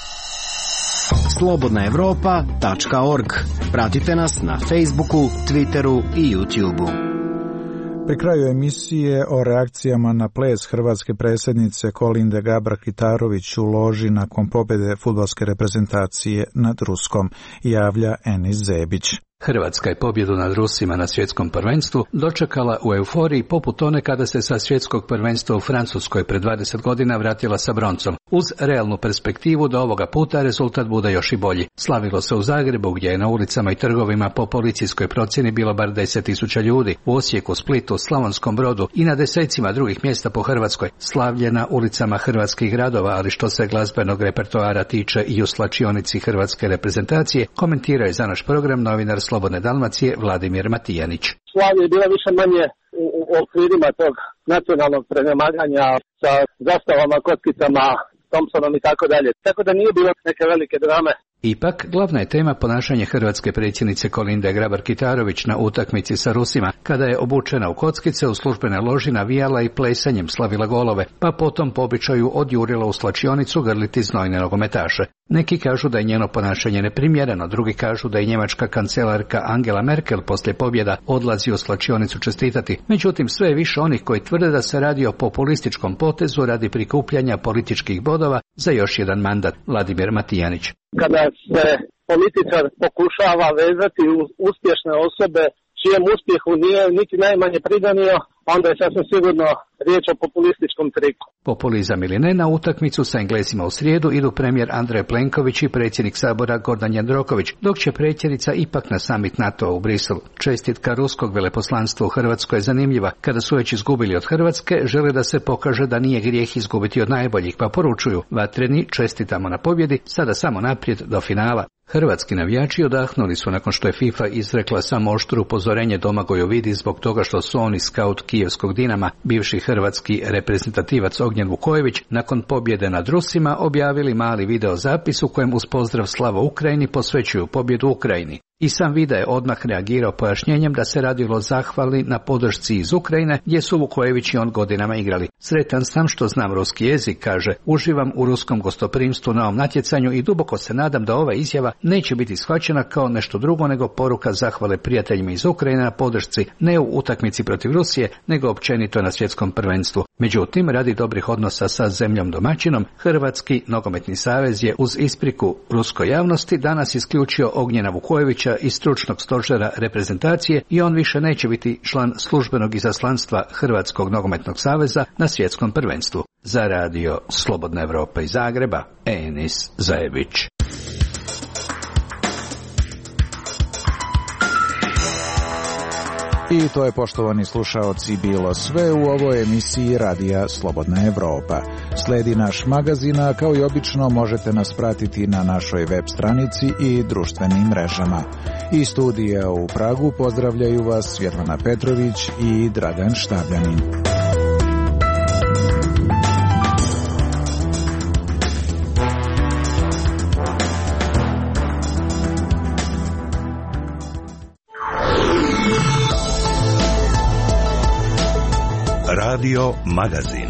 slobodna evropa tačka org. Pratite nas na Facebooku, Twitteru i YouTubeu. Pri kraju emisije o reakcijama na ples hrvatske predsjednice Kolinde Grabar-Kitarović u loži nakon pobjede fudbalske reprezentacije nad Ruskom, javlja Enis Zebić. Hrvatska je pobjedu nad Rusima na svjetskom prvenstvu dočekala u euforiji poput one kada se sa svjetskog prvenstva u Francuskoj pred dvadeset godina vratila sa broncom, uz realnu perspektivu da ovoga puta rezultat bude još i bolji. Slavilo se u Zagrebu gdje je na ulicama i trgovima po policijskoj procjeni bilo bar deset tisuća ljudi, u Osijeku, Splitu, Slavonskom Brodu i na desecima drugih mjesta po Hrvatskoj. Slavlje na ulicama hrvatskih gradova, ali što se glazbenog repertoara tiče i u slačionici hrvatske reprezentacije, komentirao je za naš program novinar Slobodne Dalmacije Vladimir Matijanić. Slavlje je bila više manje u, u okvirima tog nacionalnog prenemaganja sa zastavama, kockicama, Thompsonom i tako dalje. Tako da nije bilo neke velike drame. Ipak, glavna je tema ponašanje hrvatske predsjednice Kolinde Grabar-Kitarović na utakmici sa Rusima, kada je obučena u kockice u službene loži navijala i plesanjem slavila golove, pa potom po običaju odjurila u slačionicu grliti znojne nogometaše. Neki kažu da je njeno ponašanje neprimjereno, drugi kažu da je njemačka kancelarka Angela Merkel poslije pobjeda odlazi u slačionicu čestitati. Međutim, sve je više onih koji tvrde da se radi o populističkom potezu radi prikupljanja političkih bodova za još jedan mandat. Vladimir Matijanić. Kada se političar pokušava vezati uz uspješne osobe čijem uspjehu nije niti najmanje pridanio, onda je sasvim sigurno riječ o populističkom triku. Populizam ili ne, na utakmicu sa Englesima u srijedu idu premijer Andrej Plenković i predsjednik Sabora Gordan Jandroković, dok će predsjednica ipak na summit NATO u Briselu. Čestitka ruskog veleposlanstva u Hrvatskoj je zanimljiva. Kada su već izgubili od Hrvatske, žele da se pokaže da nije grijeh izgubiti od najboljih, pa poručuju: vatreni, čestitamo na pobjedi, sada samo naprijed do finala. Hrvatski navijači odahnuli su nakon što je FIFA izrekla samo oštro upozorenje Domagoju Vidi zbog toga što su oni skaut kijevskog Dinama, bivši hrvatski reprezentativac Ognjen Vukojević, nakon pobjede nad Rusima objavili mali video zapis u kojem uz pozdrav Slava Ukrajini posvećuju pobjedu Ukrajini. I sam Vida je odmah reagirao pojašnjenjem da se radilo o zahvali na podršci iz Ukrajine, gdje su Vukojević i on godinama igrali. Sretan sam što znam ruski jezik, kaže, uživam u ruskom gostoprimstvu na ovom natjecanju i duboko se nadam da ova izjava neće biti shvaćena kao nešto drugo nego poruka zahvale prijateljima iz Ukrajine na podršci, ne u utakmici protiv Rusije, nego općenito na svjetskom prvenstvu. Međutim, radi dobrih odnosa sa zemljom domaćinom, Hrvatski nogometni savez je uz ispriku ruskoj javnosti danas isključio Ognjena Vukojevića iz stručnog stožera reprezentacije i on više neće biti član službenog izaslanstva Hrvatskog nogometnog saveza na svjetskom prvenstvu. Za radio Slobodna Evropa iz Zagreba, Enis Zajević. I to je, poštovani slušaoci, bilo sve u ovoj emisiji Radija Slobodna Evropa. Sledi naš magazin, a kao i obično možete nas pratiti na našoj web stranici i društvenim mrežama. Iz studija u Pragu pozdravljaju vas Svjetlana Petrović i Dragan Štabljanin. Radio Magazin.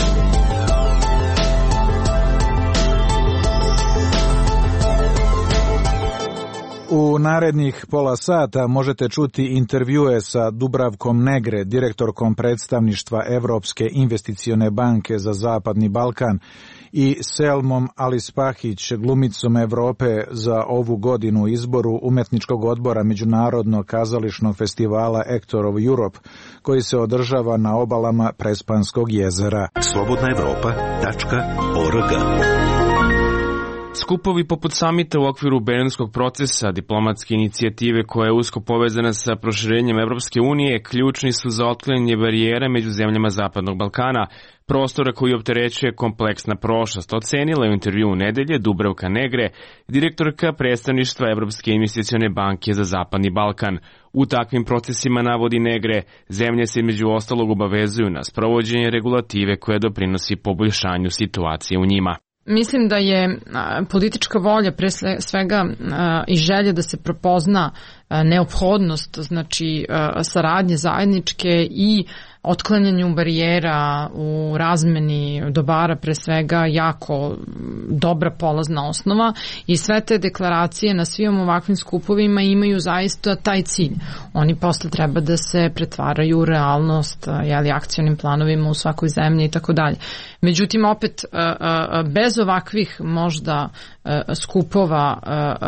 U narednih pola sata možete čuti intervjue sa Dubravkom Negre, direktorkom predstavništva Evropske investicione banke za Zapadni Balkan, i Selmom Alispahić, glumicom Evrope za ovu godinu u izboru umetničkog odbora Međunarodnog kazališnog festivala Actor of Europe, koji se održava na obalama Prespanskog jezera. slobodna evropa tačka org. Skupovi poput samita u okviru Berlinskog procesa, diplomatske inicijative koja je usko povezana sa proširenjem Evropske unije, ključni su za otklanjanje barijera među zemljama Zapadnog Balkana, prostora koji opterećuje kompleksna prošlost, ocenila je u intervjuu nedelje Dubravka Negre, direktorka predstavništva Evropske investicione banke za Zapadni Balkan. U takvim procesima, navodi Negre, zemlje se među ostalog obavezuju na sprovođenje regulative koja doprinosi poboljšanju situacije u njima. Mislim da je politička volja pre svega i želja da se propozna neophodnost, znači saradnje zajedničke i otklanjanju barijera u razmeni dobara pre svega jako dobra polazna osnova i sve te deklaracije na svim ovakvim skupovima imaju zaista taj cilj. Oni posle treba da se pretvaraju u realnost, jeli, akcionim planovima u svakoj zemlji i tako dalje. Međutim, opet, bez ovakvih možda skupova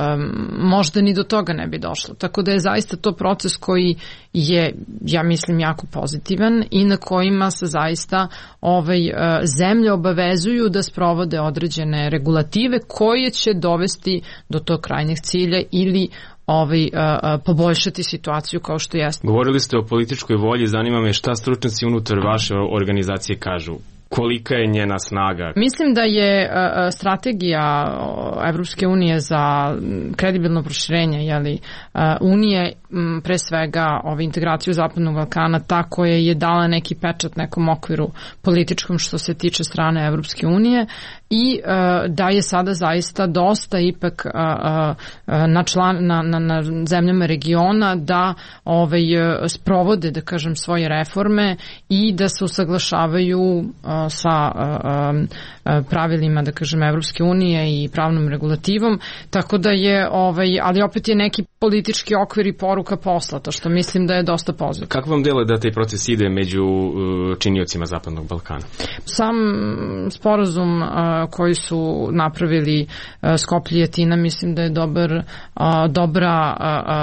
možda ni do toga ne bi došlo. Tako da je zaista to proces koji je, ja mislim, jako pozitivan i na kojima se zaista ovaj, zemlje obavezuju da sprovode određene regulative koje će dovesti do tog krajnjeg cilja ili ovaj, poboljšati situaciju kao što jeste. Govorili ste o političkoj volji, zanima me šta stručnjaci unutar vaše organizacije kažu. Kolika je njena snaga? Mislim da je strategija Evropske unije za kredibilno proširenje, jeli, unije, pre svega ove integraciju Zapadnog Balkana, ta koja je dala neki pečat nekom okviru političkom što se tiče strane Evropske unije i da je sada zaista dosta ipak na, član, na, na, na zemljama regiona da ovaj, sprovode, da kažem, svoje reforme i da se usaglašavaju sa pravilima, da kažem, Evropske unije i pravnom regulativom, tako da je, ovaj, ali opet je neki politički okvir i poruka poslata, što mislim da je dosta pozitivno. Kako vam deluje da taj proces ide među činiocima Zapadnog Balkana? Sam sporazum koji su napravili Skoplje i Atina, mislim da je dobar, dobra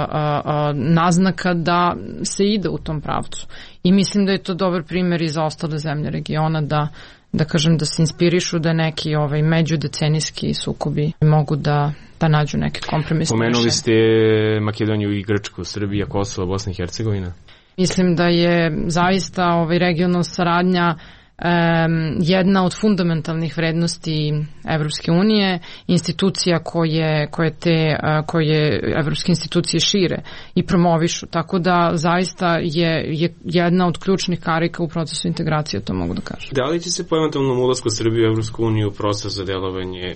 naznaka da se ide u tom pravcu. I mislim da je to dobar primjer i za ostale zemlje regiona da da kažem da se inspirišu da neki ovaj međudecenijski sukobi mogu da da nađu neke kompromisne rešenje. Pomenuli ste Makedoniju i Grčku, Srbija, Kosovo, Bosna i Hercegovina. Mislim da je zaista ovaj regionalna saradnja Um, jedna od fundamentalnih vrednosti Evropske unije, institucija koje, koje te koje evropske institucije šire i promovišu, tako da zaista je, je jedna od ključnih karika u procesu integracije, to mogu da kažem. Da li će se po eventualnom ulasku Srbije u Evropsku uniju proces za delovanje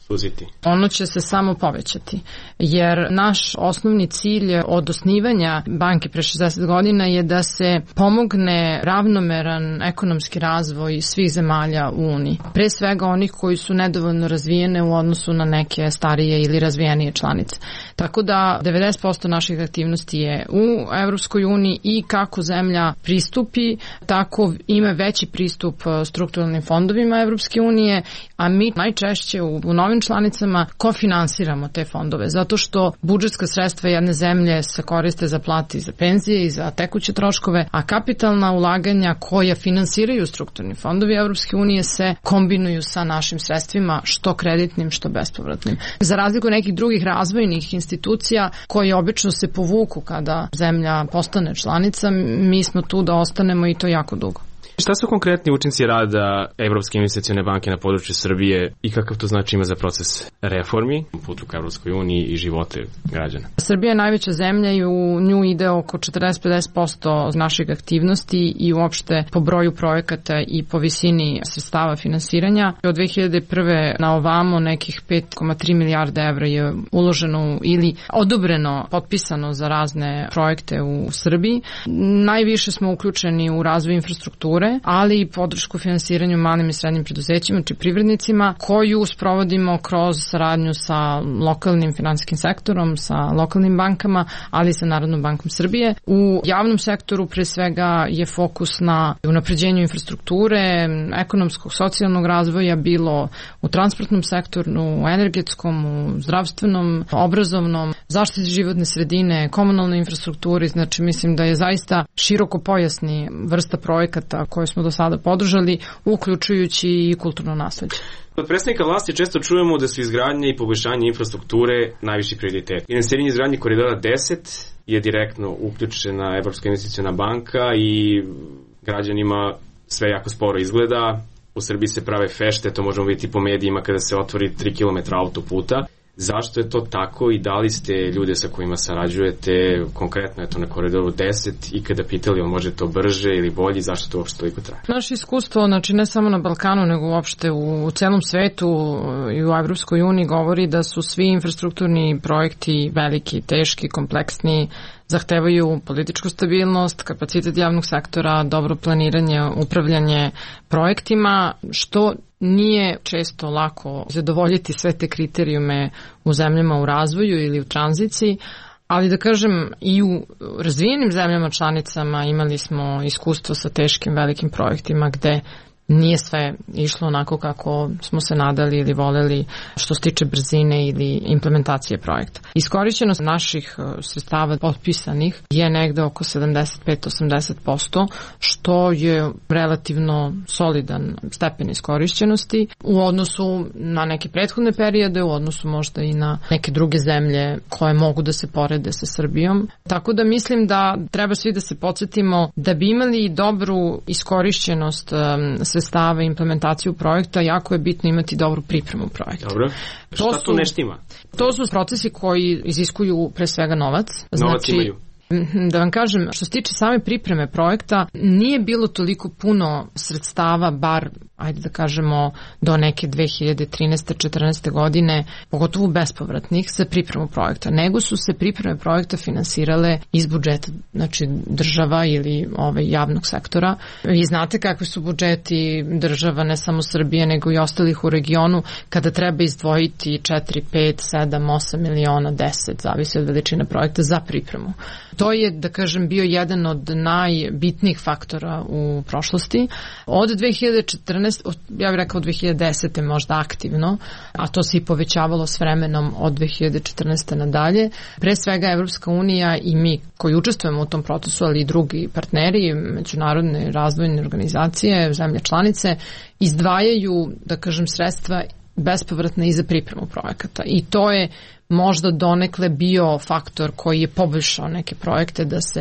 suziti? Ono će se samo povećati, jer naš osnovni cilj od osnivanja banke pre šezdeset godina je da se pomogne ravnomeran ekonomski razvoj svih zemalja u Uniji. Pre svega onih koji su nedovoljno razvijene u odnosu na neke starije ili razvijenije članice. Tako da devedeset posto naših aktivnosti je u Evropskoj uniji i kako zemlja pristupi, tako ima veći pristup strukturalnim fondovima Evropske unije, a mi najčešće u, u novim članicama kofinansiramo te fondove, zato što budžetska sredstva jedne zemlje se koriste za plate i za penzije i za tekuće troškove, a kapitalna ulaganja koja finansiraju strukturni fondovi Evropske unije se kombinuju sa našim sredstvima, što kreditnim, što bespovratnim. Za razliku nekih drugih razvojnih institucija koje obično se povuku kada zemlja postane članica, mi smo tu da ostanemo i to jako dugo. Šta su konkretni učinci rada Evropske investicione banke na području Srbije i kakav to znači ima za proces reformi, putu ka Evropskoj uniji i živote građana? Srbija je najveća zemlja i u nju ide oko četrdeset do pedeset posto naših aktivnosti i uopšte po broju projekata i po visini sredstava finansiranja. Od dve hiljade prve na ovamo nekih pet zarez tri milijarde evra je uloženo ili odobreno, potpisano za razne projekte u Srbiji. Najviše smo uključeni u razvoj infrastrukture, ali i podršku finansiranju malim i srednjim preduzećima či privrednicima, koju sprovodimo kroz saradnju sa lokalnim finansijskim sektorom, sa lokalnim bankama, ali i sa Narodnom bankom Srbije. U javnom sektoru pre svega je fokus na unapređenju infrastrukture, ekonomskog, socijalnog razvoja, bilo u transportnom sektoru, u energetskom, u zdravstvenom, obrazovnom, zaštiti životne sredine, komunalnoj infrastrukturi. Znači mislim da je zaista široko pojasni vrsta projekata koje smo do sada podržali, uključujući i kulturno nasleđe. Od predstavnika vlasti često čujemo da su izgradnje i poboljšanje infrastrukture najviši prioritet. Finansiranje izgradnje koridora deset je direktno uključena Evropska investiciona banka i građanima sve jako sporo izgleda. U Srbiji se prave fešte, to možemo vidjeti po medijima kada se otvori tri kilometra autoputa. Zašto je to tako i da li ste ljude sa kojima sarađujete, konkretno je to na koridoru deset, i kada pitali on može to brže ili bolje, zašto to uopšte toliko traje? Naše iskustvo, znači ne samo na Balkanu, nego uopšte u, u celom svetu i u Evropskoj uniji govori da su svi infrastrukturni projekti veliki, teški, kompleksni, zahtevaju političku stabilnost, kapacitet javnog sektora, dobro planiranje, upravljanje projektima, što nije često lako zadovoljiti sve te kriterijume u zemljama u razvoju ili u tranziciji, ali da kažem i u razvijenim zemljama članicama imali smo iskustvo sa teškim velikim projektima gde nije sve išlo onako kako smo se nadali ili voleli što se tiče brzine ili implementacije projekta. Iskorišćenost naših sredstava potpisanih je negde oko sedamdeset pet do osamdeset posto, što je relativno solidan stepen iskorišćenosti u odnosu na neke prethodne periode, u odnosu možda i na neke druge zemlje koje mogu da se porede sa Srbijom. Tako da mislim da treba svi da se podsjetimo da bi imali dobru iskorišćenost sredstava i implementaciju projekta, jako je bitno imati dobru pripremu projekta. Dobro. Šta to su, tu ne štima? To su procesi koji iziskuju pre svega novac. Novac znači, imaju. Da vam kažem, što se tiče same pripreme projekta, nije bilo toliko puno sredstava, bar, ajde da kažemo, do neke dve hiljade trinaeste četrnaeste godine, pogotovo bespovratnih, za pripremu projekta, nego su se pripreme projekta finansirale iz budžeta, znači država ili ovaj, javnog sektora. Vi znate kakvi su budžeti država, ne samo Srbije, nego i ostalih u regionu, kada treba izdvojiti četiri, pet, sedam, osam miliona, deset, zavisi od veličine projekta za pripremu. To je, da kažem, bio jedan od najbitnijih faktora u prošlosti. Od dve hiljade četrnaeste, ja bih rekao od dve hiljade desete možda aktivno, a to se i povećavalo s vremenom od dve hiljade četrnaeste nadalje. Pre svega Evropska unija i mi koji učestvujemo u tom procesu, ali i drugi partneri, međunarodne razvojne organizacije, zemlje članice, izdvajaju, da kažem, sredstva bespovratne i za pripremu projekata. I to je možda donekle bio faktor koji je poboljšao neke projekte da se,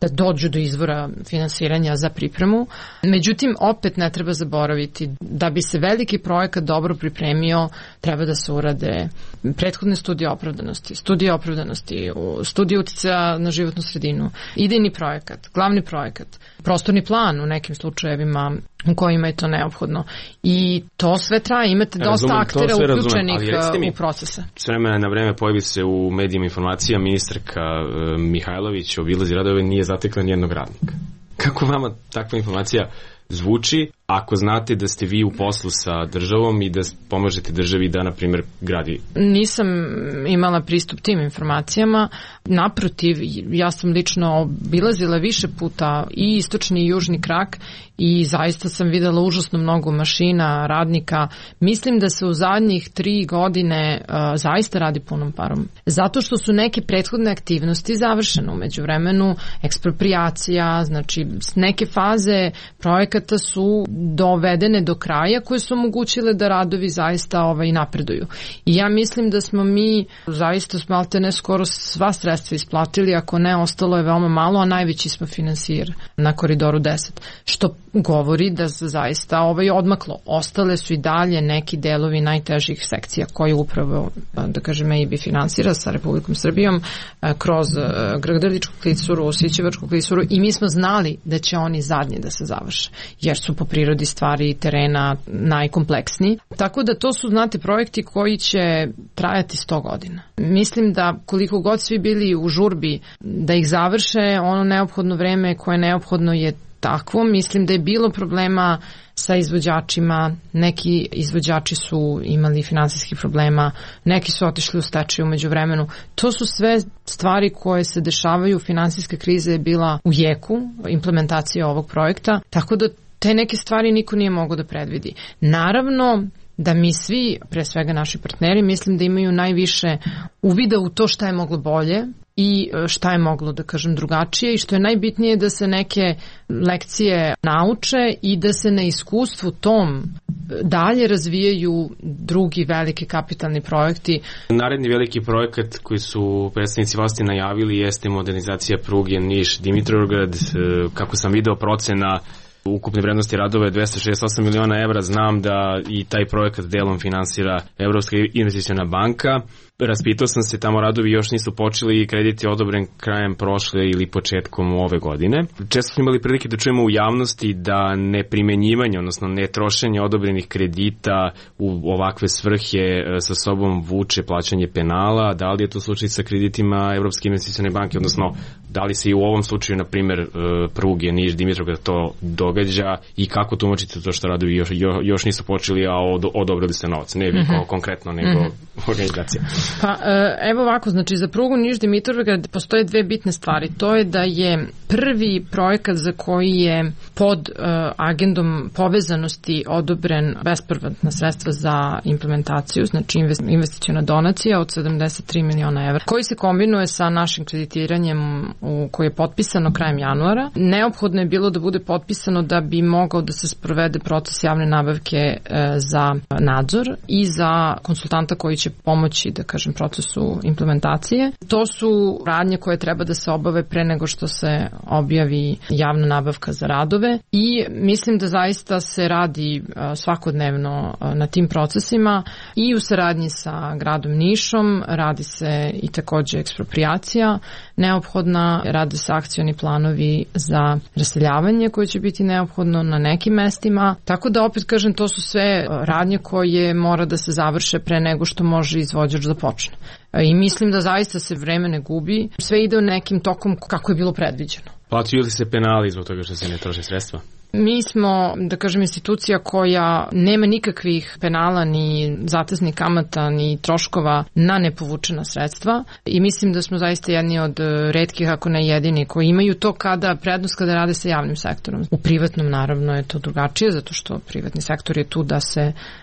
da dođu do izvora finansiranja za pripremu. Međutim, opet ne treba zaboraviti da bi se veliki projekat dobro pripremio, treba da se urade prethodne studije opravdanosti, studije opravdanosti, studije uticaja na životnu sredinu, idejni projekat, glavni projekat, prostorni plan u nekim slučajevima u kojima je to neophodno. I to sve traje, imate dosta razumem, aktera uključenih mi, u procese. S vremena na vreme pojavi se u medijima informacija, ministarka uh, Mihajlović obilazi radove, nije zatekla nijednog radnika. Kako vama takva informacija zvuči ako znate da ste vi u poslu sa državom i da pomažete državi da, na primjer, gradi? Nisam imala pristup tim informacijama. Naprotiv, ja sam lično obilazila više puta i istočni i južni krak i zaista sam videla užasno mnogo mašina, radnika. Mislim da se u zadnjih tri godine uh, zaista radi punom parom. Zato što su neke prethodne aktivnosti završene. Umeđu vremenu ekspropriacija, znači neke faze projekata su dovedene do kraja koje su omogućile da radovi zaista ovaj, napreduju. I ja mislim da smo mi zaista smaltene skoro sva sredstva isplatili, ako ne, ostalo je veoma malo, a najveći smo finansir na Koridoru deset. Što govori da se zaista ovaj odmaklo. Ostale su i dalje neki delovi najtežih sekcija koje upravo, da kažem, E I B finansira sa Republikom Srbijom kroz Grdeličku klisuru, Sićevačku klisuru i mi smo znali da će oni zadnji da se završe, jer su po prirodi stvari i terena najkompleksniji. Tako da to su, znate, projekti koji će trajati sto godina. Mislim da koliko god svi bili u žurbi da ih završe, ono neophodno vreme koje je neophodno je takvo. Mislim da je bilo problema sa izvođačima, neki izvođači su imali finansijskih problema, neki su otišli u stečaj umeđu vremenu. To su sve stvari koje se dešavaju, finansijska kriza je bila u jeku implementacije ovog projekta, tako da te neke stvari niko nije mogao da predvidi. Naravno da mi svi, pre svega naši partneri, mislim da imaju najviše uvida u to šta je moglo bolje i šta je moglo, da kažem, drugačije i što je najbitnije da se neke lekcije nauče i da se na iskustvu tom dalje razvijaju drugi veliki kapitalni projekti. Naredni veliki projekat koji su predstavnici vlasti najavili jeste modernizacija pruge Niš-Dimitrovgrad. Kako sam video, procena ukupne vrednosti radova je dvesta šezdeset osam miliona evra. Znam da i taj projekat delom finansira Evropska investiciona banka. Raspitao sam se, tamo radovi još nisu počeli i kredit je odobren krajem prošle ili početkom ove godine. Često smo imali prilike da čujemo u javnosti da neprimenjivanje, odnosno netrošenje odobrenih kredita u ovakve svrhe sa sobom vuče plaćanje penala. Da li je to slučaj sa kreditima Evropske investicione banke, odnosno da li se i u ovom slučaju, na primjer, pruge Niš-Dimitrovgrad to događa i kako tumačite to što radovi još, još nisu počeli, a od, odobrili se novac? Ne vi mm-hmm. kao konkretno, nego mm-hmm. organizacija. Pa evo ovako, znači za prugu Niš-Dimitrovgrad postoje dve bitne stvari. To je da je prvi projekat za koji je pod uh, agendom povezanosti odobren bespovratna sredstva za implementaciju, znači investiciona donacija od sedamdeset tri miliona evra, koji se kombinuje sa našim kreditiranjem u, koji je potpisano krajem januara. Neophodno je bilo da bude potpisano da bi mogao da se sprovede proces javne nabavke uh, za nadzor i za konsultanta koji će pomoći, da kažem, procesu implementacije. To su radnje koje treba da se obave pre nego što se objavi javna nabavka za radove i mislim da zaista se radi svakodnevno na tim procesima i u saradnji sa gradom Nišom, radi se i takođe ekspropriacija neophodna, rade se akcioni planovi za raseljavanje koje će biti neophodno na nekim mestima, tako da opet kažem, to su sve radnje koje mora da se završe pre nego što može izvođač da počne. I mislim da zaista se vreme ne gubi, sve ide nekim tokom kako je bilo predviđeno. Plaćaju li se penali zbog toga što se ne troše sredstva? Mi smo, da kažem, institucija koja nema nikakvih penala, ni zateznih kamata, ni troškova na nepovučena sredstva i mislim da smo zaista jedni od retkih, ako ne jedini, koji imaju to kada prednost kada rade sa javnim sektorom. U privatnom naravno je to drugačije, zato što privatni sektor je tu da se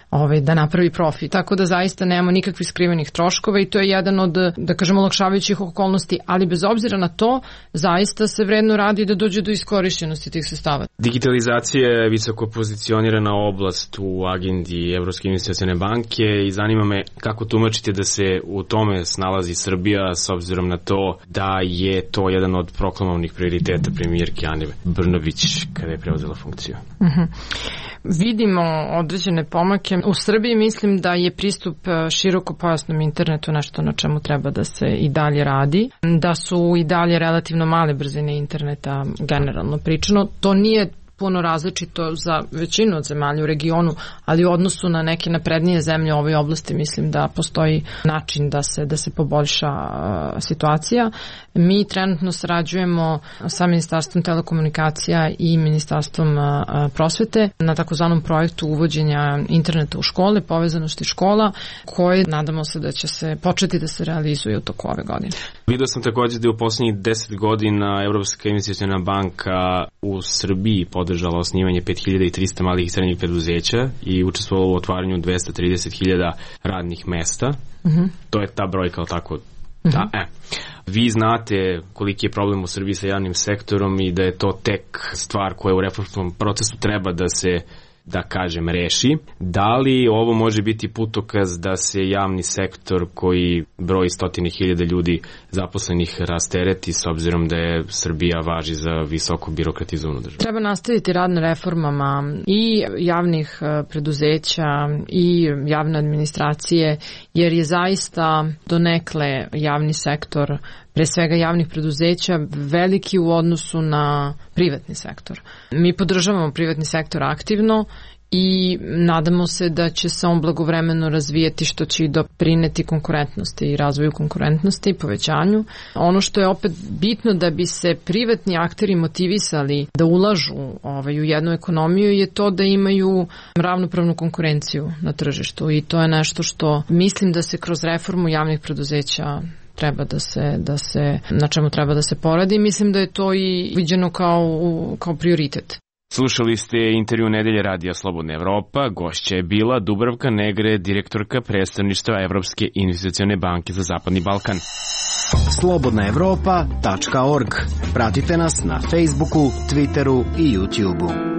ovaj, da napravi profit. Tako da zaista nemamo nikakvih skrivenih troškova i to je jedan od, da kažemo, olakšavajućih okolnosti, ali bez obzira na to, zaista se vredno radi da dođe do iskorišćenosti tih sredstava. Digitalizacija je visoko pozicionirana oblast u agendi Evropske investicione banke i zanima me kako tumačite da se u tome snalazi Srbija s obzirom na to da je to jedan od proklamovnih prioriteta premijerke Ane Brnabić kada je preuzela funkciju. Uh-huh. Vidimo određene pomake. U Srbiji mislim da je pristup širokopojasnom internetu nešto na čemu treba da se i dalje radi, da su i dalje relativno male brzine interneta generalno pričano. To nije puno različito za većinu od zemalja u regionu, ali u odnosu na neke naprednije zemlje u ovoj oblasti mislim da postoji način da se, da se poboljša uh, situacija. Mi trenutno sarađujemo sa Ministarstvom telekomunikacija i Ministarstvom uh, prosvete na takozvanom projektu uvođenja interneta u škole, povezanosti škola, koje nadamo se da će se početi da se realizuje u toku ove godine. Vidio sam također da je u poslednjih deset godina Evropska investiciona banka u Srbiji podržala osnivanje pet hiljada trista malih i srednjih preduzeća i učestvovala u otvaranju dvesta trideset hiljada radnih mesta. Uh-huh. To je ta brojka, ali tako? Uh-huh. Da, e. Vi znate koliki je problem u Srbiji sa javnim sektorom i da je to tek stvar koja u reformskom procesu treba da se, da kažem, reši. Da li ovo može biti putokaz da se javni sektor koji broji stotine hiljada ljudi zaposlenih rastereti s obzirom da je Srbija važi za visoko birokratizovanu državu? Treba nastaviti rad na reformama i javnih preduzeća i javne administracije, jer je zaista donekle javni sektor, pre svega javnih preduzeća, veliki u odnosu na privatni sektor. Mi podržavamo privatni sektor aktivno i nadamo se da će se on blagovremeno razvijati, što će i doprineti konkurentnosti i razvoju konkurentnosti i povećanju. Ono što je opet bitno da bi se privatni akteri motivisali da ulažu ovaj, u jednu ekonomiju je to da imaju ravnopravnu konkurenciju na tržištu i to je nešto što mislim da se kroz reformu javnih preduzeća treba da se, da se, na čemu treba da se poradi. Mislim da je to i viđeno kao, kao prioritet. Slušali ste intervju Nedelje radija Slobodna Evropa. Gošća je bila Dubravka Negre, direktorka predstavništva Evropske investicione banke za Zapadni Balkan. slobodna evropa tačka org. Pratite nas na Facebooku, Twitteru i YouTubeu.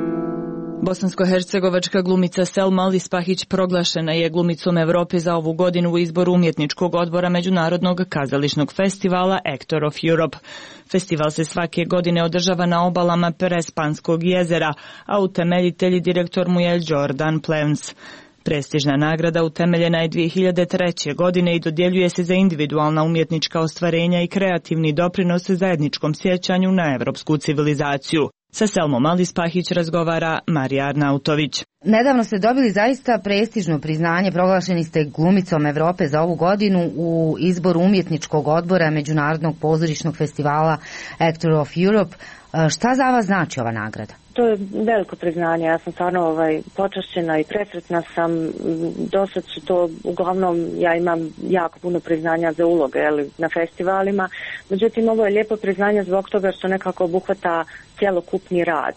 Bosansko-hercegovačka glumica Selma Alispahić proglašena je glumicom Evrope za ovu godinu u izboru umjetničkog odbora Međunarodnog kazališnog festivala Actor of Europe. Festival se svake godine održava na obalama Perespanskog jezera, a utemeljitelj direktor mu je Jordan Plevns. Prestižna nagrada utemeljena je dvije hiljade treće. godine i dodjeljuje se za individualna umjetnička ostvarenja i kreativni doprinos zajedničkom sjećanju na evropsku civilizaciju. Sa Selmom Alispahić razgovara Marija Arnautović. Nedavno ste dobili zaista prestižno priznanje, proglašeni ste glumicom Evrope za ovu godinu u izboru umjetničkog odbora Međunarodnog pozorišnog festivala Actor of Europe. Šta za vas znači ova nagrada? To je veliko priznanje, ja sam stvarno ovaj, počašćena i presretna sam. Dosad su to, uglavnom, ja imam jako puno priznanja za uloge jeli, na festivalima, međutim ovo je lijepo priznanje zbog toga što nekako obuhvata cjelokupni rad.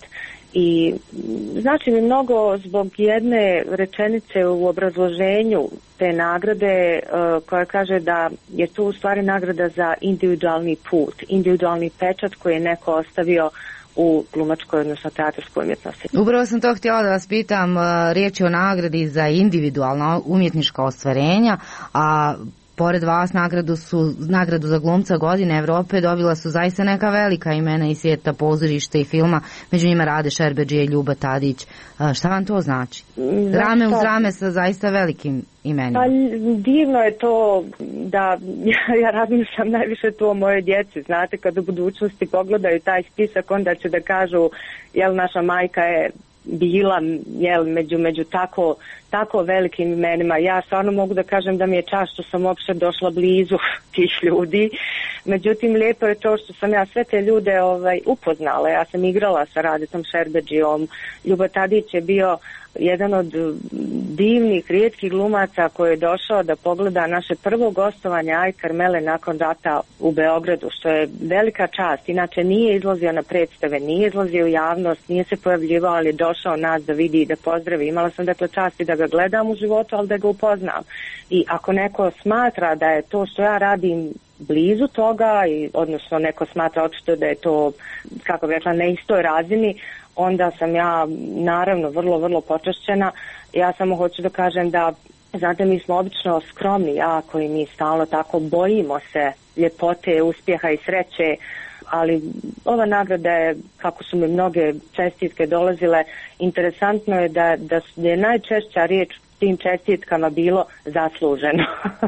I znači mi mnogo zbog jedne rečenice u obrazloženju te nagrade uh, koja kaže da je to u stvari nagrada za individualni put, individualni pečat koji je neko ostavio u glumačkoj, odnosno teatarskoj umjetnosti. Upravo sam to htjela da vas pitam, riječ je o nagradi za individualna umjetnička ostvarenja, a pored vas nagradu, su, nagradu za glumca godine Evrope dobila su zaista neka velika imena iz svijeta pozorišta i filma, među njima Rade Šerbedžija i Ljuba Tadić. Šta vam to znači? Rame uz rame sa zaista velikim imenima. Pa, divno je to da ja, ja razmišljam najviše to o mojoj djeci. Znate, kad u budućnosti pogledaju taj spisak, onda će da kažu, jel, naša majka je bila jel, među, među tako, tako velikim imenima. Ja stvarno mogu da kažem da mi je čast što sam uopšte došla blizu tih ljudi. Međutim, lijepo je to što sam ja sve te ljude ovaj, upoznala. Ja sam igrala sa Radetom Šerbedžijom. Ljubo Tadić je bio jedan od divnih, rijetkih glumaca koji je došao da pogleda naše prvo gostovanje Aj Karmele nakon rata u Beogradu, što je velika čast. Inače nije izlazio na predstave, nije izlazio u javnost, nije se pojavljivao, ali je došao nas da vidi i da pozdravi. Imala sam dakle čast i da ga gledam u životu, ali da ga upoznam. I ako neko smatra da je to što ja radim blizu toga, i, odnosno neko smatra očito da je to, kako bih rekla, na istoj razini, onda sam ja naravno vrlo, vrlo počašćena. Ja samo hoću da kažem da, znate, mi smo obično skromni, jako, i mi stalno tako bojimo se ljepote, uspjeha i sreće, ali ova nagrada je, kako su mi mnoge čestitke dolazile, interesantno je da, da je najčešća riječ tim čestitkama bilo zasluženo.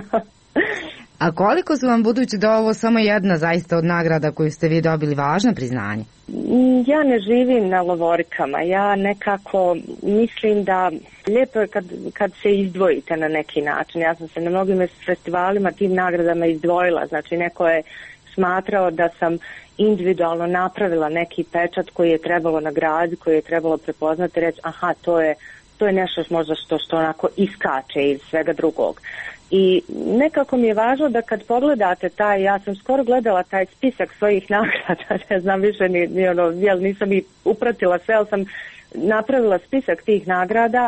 A koliko su vam, budući da ovo samo jedna zaista od nagrada koju ste vi dobili, važna priznanje? Ja ne živim na lovorikama, ja nekako mislim da lijepo je kad, kad se izdvojite na neki način. Ja sam se na mnogim festivalima tim nagradama izdvojila, znači neko je smatrao da sam individualno napravila neki pečat koji je trebalo nagraditi, koji je trebalo prepoznati i reći aha, to je, to je nešto možda što, što onako iskače iz svega drugog. I nekako mi je važno da kad pogledate taj, ja sam skoro gledala taj spisak svojih nagrada, ne znam više ni, ni ono, jel nisam i upratila sve, ali sam napravila spisak tih nagrada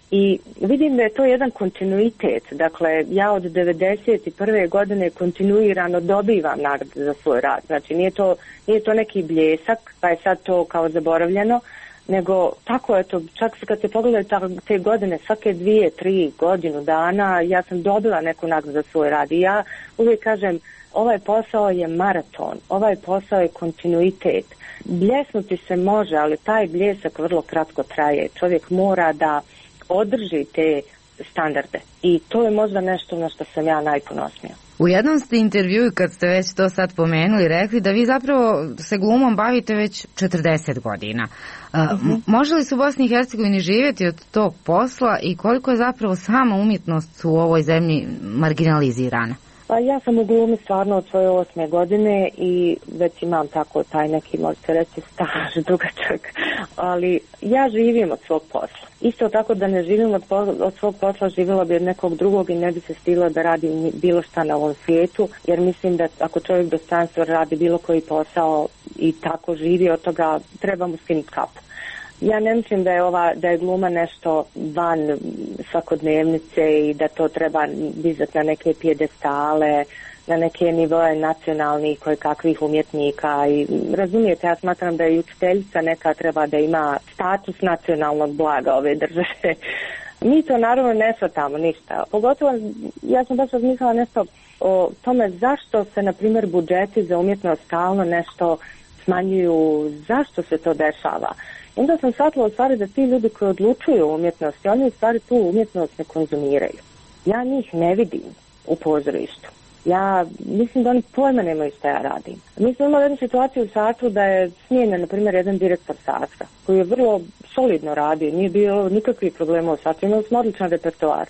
i vidim da je to jedan kontinuitet. Dakle, ja od devedeset prve godine kontinuirano dobivam nagrade za svoj rad. Znači, nije to, nije to neki bljesak, pa je sad to kao zaboravljeno, nego tako je to, čak kad se pogledaju te godine, svake dvije, tri godinu dana, ja sam dobila neku nagradu za svoj rad. I ja uvijek kažem, ovaj posao je maraton, ovaj posao je kontinuitet. Bljesnuti se može, ali taj bljesak vrlo kratko traje. Čovjek mora da održi te standarde. I to je možda nešto na što sam ja najponosnija. U jednom ste intervjuu, kad ste već to sad pomenuli, rekli da vi zapravo se glumom bavite već četrdeset godina. Uh-huh. Može li se u Bosni i Hercegovini živjeti od tog posla i koliko je zapravo sama umjetnost u ovoj zemlji marginalizirana? Pa ja sam u glumi stvarno od svoje osme godine i već imam tako taj neki, možete reći, staž dugačak, ali ja živim od svog posla. Isto tako da ne živim od, od svog posla, živjela bi od nekog drugog i ne bi se stila da radi bilo šta na ovom svijetu, jer mislim da ako čovjek dostojanstvo radi bilo koji posao i tako živi od toga, treba mu skinuti kapu. Ja ne mislim da je ova, da je gluma nešto van svakodnevnice i da to treba dizati na neke pijedestale, na neke nivoe nacionalnih koje kakvih umjetnika. I razumijete, ja smatram da je učiteljica neka treba da ima status nacionalnog blaga ove države. Mi to naravno ne shvatamo ništa. Pogotovo, ja sam baš razmišljala nešto o tome zašto se, na primjer, budžeti za umjetnost stalno nešto smanjuju, zašto se to dešava. Onda sam shvatila u stvari da ti ljudi koji odlučuju o umjetnosti, oni u stvari tu umjetnost ne konzumiraju. Ja njih ne vidim u pozorištu. Ja mislim da oni pojma nemaju što ja radim. Mi smo imali jednu situaciju u Sacru da je smijenjen, na primjer, jedan direktor Sacra, koji je vrlo solidno radio, nije bio nikakvih problema u Sacru, imali smo odličan repertoar.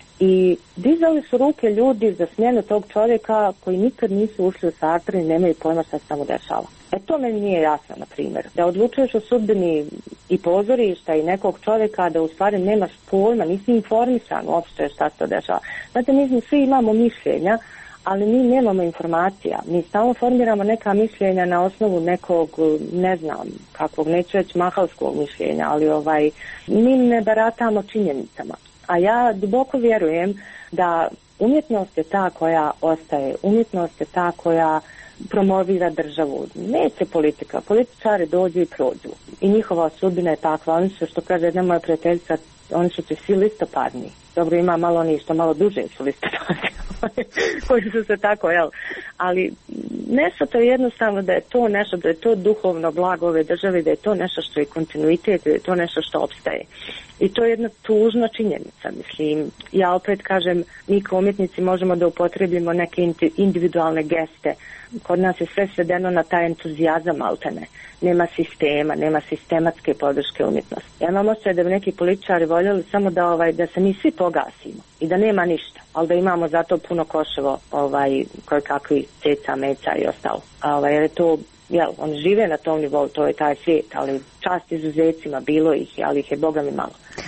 I dizali su ruke ljudi za smjenu tog čovjeka koji nikad nisu ušli u Sartre i nemaju pojma šta se tamo dešava. E to meni nije jasno, na primjer. Da odlučuješ o sudbini i pozorišta i nekog čovjeka, da u stvari nemaš pojma, nisi informisan uopšte šta se to dešava. Znate, mi svi imamo mišljenja, ali mi nemamo informacija. Mi stalno formiramo neka mišljenja na osnovu nekog, ne znam, kakvog, neću reći mahalskog mišljenja, ali ovaj, mi ne baratamo činjenicama. A ja duboko vjerujem da umjetnost je ta koja ostaje, umjetnost je ta koja promovira državu. Neće politika, političari dođu i prođu. I njihova sudbina je takva, oni su, što kaže jedna moja prijateljica, oni su svi listopadni. Dobro, ima malo oni što malo duže su listopadni, koji su se tako, jel? Ali nešto to je jednostavno da je to nešto, da je to duhovno blago ove države, da je to nešto što je kontinuitet, da je to nešto što opstaje. I to je jedna tužna činjenica, mislim. Ja opet kažem, mi kao umjetnici možemo da upotrebimo neke individualne geste. Kod nas je sve svedeno na taj entuzijazam maltene. Nema sistema, nema sistematske podrške umjetnosti. Ja imam osjećaj da bi neki političari voljeli samo da ovaj da se mi svi pogasimo i da nema ništa, ali da imamo zato puno koševo ovaj koje kakvi ceca, meca i ostalo. A ovaj jer je to, jel, oni žive na tom nivou, to je taj svijet, ali čast izuzecima, bilo ih, ali ih je boga mi malo.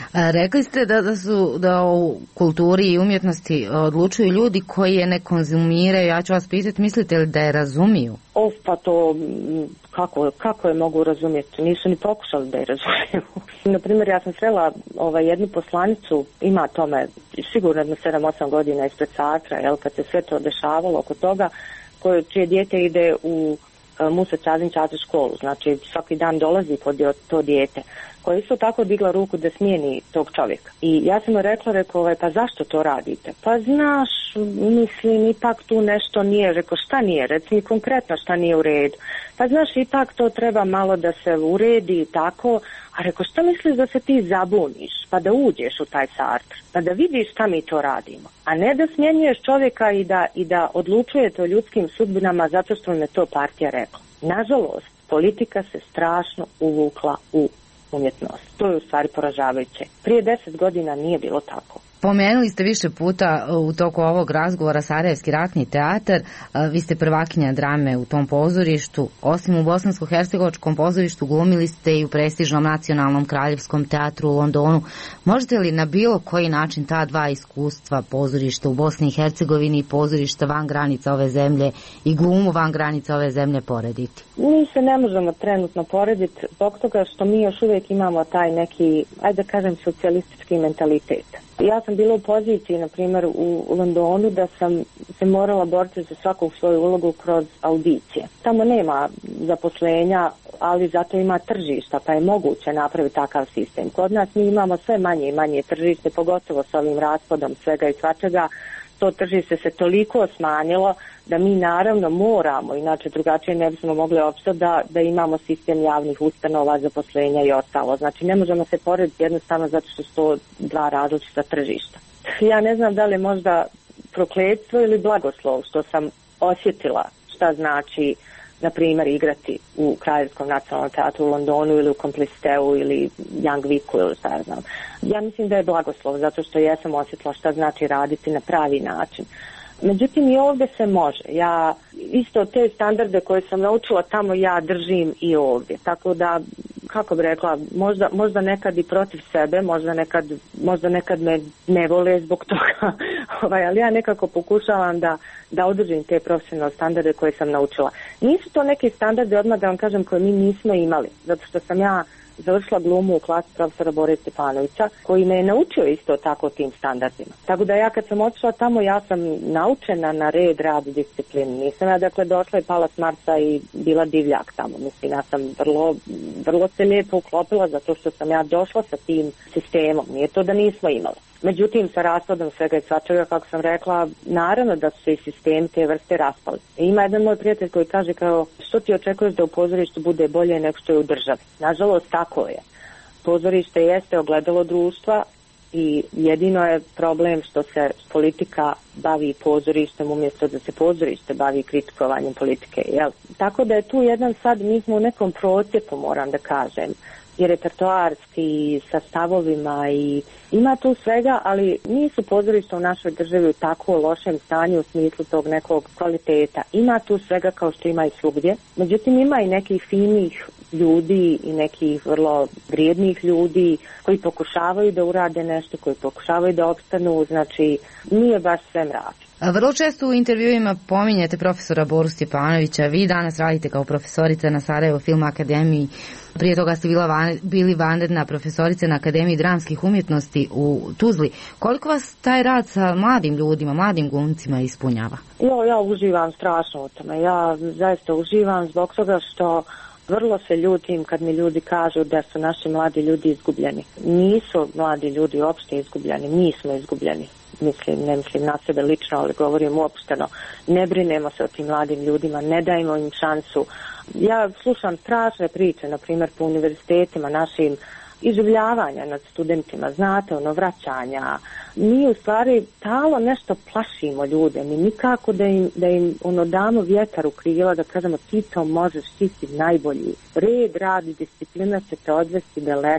Rekli ste da, da su da u kulturi i umjetnosti odlučuju ljudi koji je ne konzumiraju. Ja ću vas pitati, mislite li da je razumiju? Of, pa to kako, kako je mogu razumjeti? Nisu ni pokušali da je razumiju. Naprimjer, ja sam srela ovaj, jednu poslanicu, ima tome sigurno jedno sedam osam godina ispred Satra, jel, kad se sve to dešavalo oko toga, koje, čije dijete ide u Musa Čazin Čazi školu, znači svaki dan dolazi pod to dijete, koja isto tako digla ruku da smijeni tog čovjeka. I ja sam mu rekla, rekao, ovaj, pa zašto to radite? Pa znaš, mislim, ipak tu nešto nije. Rekao, šta nije? Reci mi konkretno šta nije u redu. Pa znaš, ipak to treba malo da se uredi i tako. A rekao, šta misliš da se ti zabuniš, pa da uđeš u taj Sartre, pa da vidiš šta mi to radimo, a ne da smjenjuješ čovjeka i da, i da odlučujete o ljudskim sudbinama zato što nam je to partija rekla. Nažalost, politika se strašno uvukla u umjetnost. To je u stvari poražavajuće. Prije deset godina nije bilo tako. Pomenuli ste više puta u toku ovog razgovora Sarajevski ratni teatar, vi ste prvakinja drame u tom pozorištu, osim u Bosansko-hercegovačkom pozorištu glumili ste i u prestižnom Nacionalnom kraljevskom teatru u Londonu. Možete li na bilo koji način ta dva iskustva, pozorišta u Bosni i Hercegovini i pozorišta van granica ove zemlje i glumu van granica ove zemlje porediti? Mi se ne možemo trenutno porediti zbog toga što mi još uvijek imamo taj neki, ajde da kažem, socijalistički mentalitet. Ja sam bila u poziciji, na primjer, u Londonu da sam se morala boriti za svaku svoju ulogu kroz audicije. Tamo nema zaposlenja, ali zato ima tržišta, pa je moguće napraviti takav sistem. Kod nas mi imamo sve manje i manje tržište, pogotovo s ovim raspadom svega i svačega. To tržište se toliko smanjilo da mi naravno moramo, inače drugačije ne bismo mogli opstati, da, da imamo sistem javnih ustanova, zaposlenja i ostalo. Znači ne možemo se porediti jednostavno zato što su to dva različita tržišta. Ja ne znam da li je možda prokletstvo ili blagoslov što sam osjetila šta znači, na primjer, igrati u Kraljevskom nacionalnom teatru u Londonu ili u Compliciteu ili Young Vicku ili šta ja znam. Ja mislim da je blagoslov zato što ja sam osjetila šta znači raditi na pravi način. Međutim, i ovdje se može. Ja isto te standarde koje sam naučila tamo ja držim i ovdje. Tako da, kako bi rekla, možda, možda nekad i protiv sebe, možda nekad, možda nekad me ne vole zbog toga, ovaj, ali ja nekako pokušavam da, da održim te profesionalne standarde koje sam naučila. Nisu to neki standardi, odmah da vam kažem, koje mi nismo imali, zato što sam ja završila glumu u klasi profesora Bore Stefanovića, koji me je naučio isto tako tim standardima. Tako da ja kad sam otišla tamo, ja sam naučena na red, rad i disciplinu. Nisam ja dakle došla i pala s Marsa i bila divljak tamo. Mislim, ja sam vrlo, vrlo se lijepo uklopila zato što sam ja došla sa tim sistemom. Nije to da nismo imali. Međutim, sa raspadom svega i svačega, kako sam rekla, naravno da su se i sistemi te vrste raspali. I ima jedan moj prijatelj koji kaže kao, što ti očekuješ da u pozorištu bude bolje nego što je u državi? Nažalost, tako je. Pozorište jeste ogledalo društva i jedino je problem što se politika bavi pozorištem umjesto da se pozorište bavi kritikovanjem politike. Jel? Tako da je tu jedan sad, mi smo u nekom procjepu, moram da kažem, i repertoarski, sa stavovima i ima tu svega, ali nisu pozorišta u našoj državi u tako lošem stanju u smislu tog nekog kvaliteta. Ima tu svega kao što ima i svugdje, međutim ima i nekih finih ljudi i nekih vrlo vrijednih ljudi koji pokušavaju da urade nešto, koji pokušavaju da opstanu, znači nije baš sve mračno. Vrlo često u intervjuima pominjete profesora Boru Stjepanovića, vi danas radite kao profesorica na Sarajevo Film Akademiji, prije toga ste bila van, bili vanredna profesorica na Akademiji dramskih umjetnosti u Tuzli. Koliko vas taj rad sa mladim ljudima, mladim glumcima ispunjava? Jo, ja uživam strašno u tome, ja zaista uživam zbog toga što vrlo se ljutim kad mi ljudi kažu da su naši mladi ljudi izgubljeni. Nisu mladi ljudi uopšte izgubljeni, mi smo izgubljeni. Mislim, ne mislim na sebe lično, ali govorim uopšteno. Ne brinemo se o tim mladim ljudima, ne dajemo im šansu. Ja slušam strašne priče, na primjer po univerzitetima našim, iživljavanja nad studentima, znate, ono, vraćanja. Mi u stvari talo nešto plašimo ljude, mi nikako da im, da im ono, damo vjetar u krila, da kažemo ti to možeš, ti si najbolji. Red, rad i disciplina će te odvesti daleko.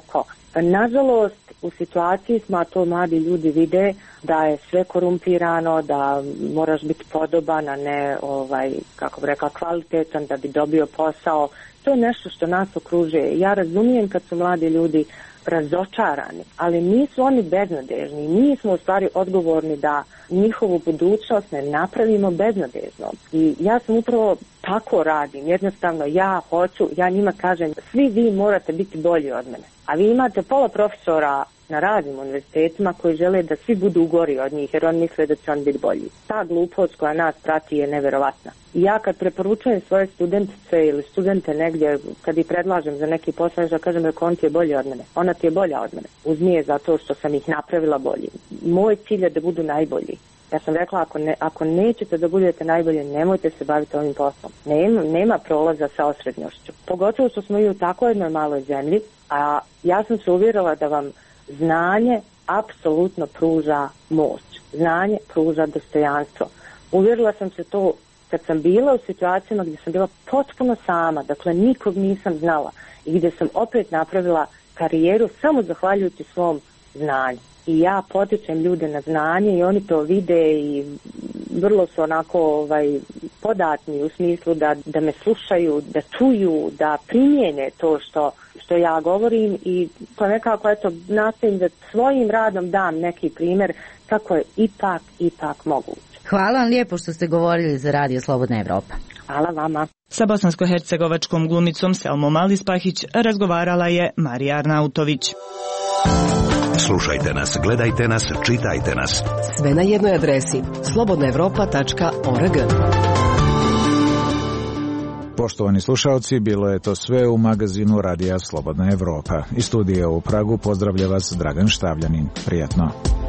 Nažalost, u situaciji smo, a to mladi ljudi vide, da je sve korumpirano, da moraš biti podoban, a ne, ovaj, kako bi rekla, kvalitetan da bi dobio posao. To je nešto što nas okružuje. Ja razumijem kad su mladi ljudi razočarani, ali nisu oni beznadežni. Mi smo u stvari odgovorni da njihovu budućnost ne napravimo beznadežnom. I ja sam upravo tako radim. Jednostavno ja hoću, ja njima kažem, svi vi morate biti bolji od mene. A vi imate pola profesora na raznim univerzitetima koji žele da svi budu gori od njih jer oni misle da će on biti bolji. Ta glupost koja nas prati je neverovatna. I ja kad preporučujem svoje studentice ili studente negdje, kad ih predlažem za neki posao, ja kažem da on ti je bolji od mene. Ona ti je bolja od mene. Uz nje zato što sam ih napravila bolji. Moj cilj je da budu najbolji. Ja sam rekla, ako, ne, ako nećete da budete najbolji, nemojte se baviti ovim poslom. Nema, nema prolaza sa osrednjošću. Pogotovo što smo i u tako jednoj maloj zemlji, a ja sam se uvjerila da vam znanje apsolutno pruža moć. Znanje pruža dostojanstvo. Uvjerila sam se to kad sam bila u situacijama gdje sam bila potpuno sama, dakle nikog nisam znala i gdje sam opet napravila karijeru samo zahvaljujući svom znanju. I ja potičem ljude na znanje i oni to vide i vrlo su onako ovaj, podatni u smislu da, da me slušaju, da čuju, da primijene to što, što ja govorim i to nekako eto nastojim da svojim radom dam neki primjer kako je ipak, ipak moguće. Hvala vam lijepo što ste govorili za Radio Slobodna Evropa. Hvala vama. Sa bosansko-hercegovačkom glumicom Selmom Alispahić razgovarala je Marija Arnautović. Slušajte nas, gledajte nas, čitajte nas. Sve na jednoj adresi slobodna evropa tačka org. Poštovani slušalci, bilo je to sve u magazinu Radija Slobodna Evropa. Iz studija u Pragu pozdravlja vas Dragan Štavljanin. Prijatno.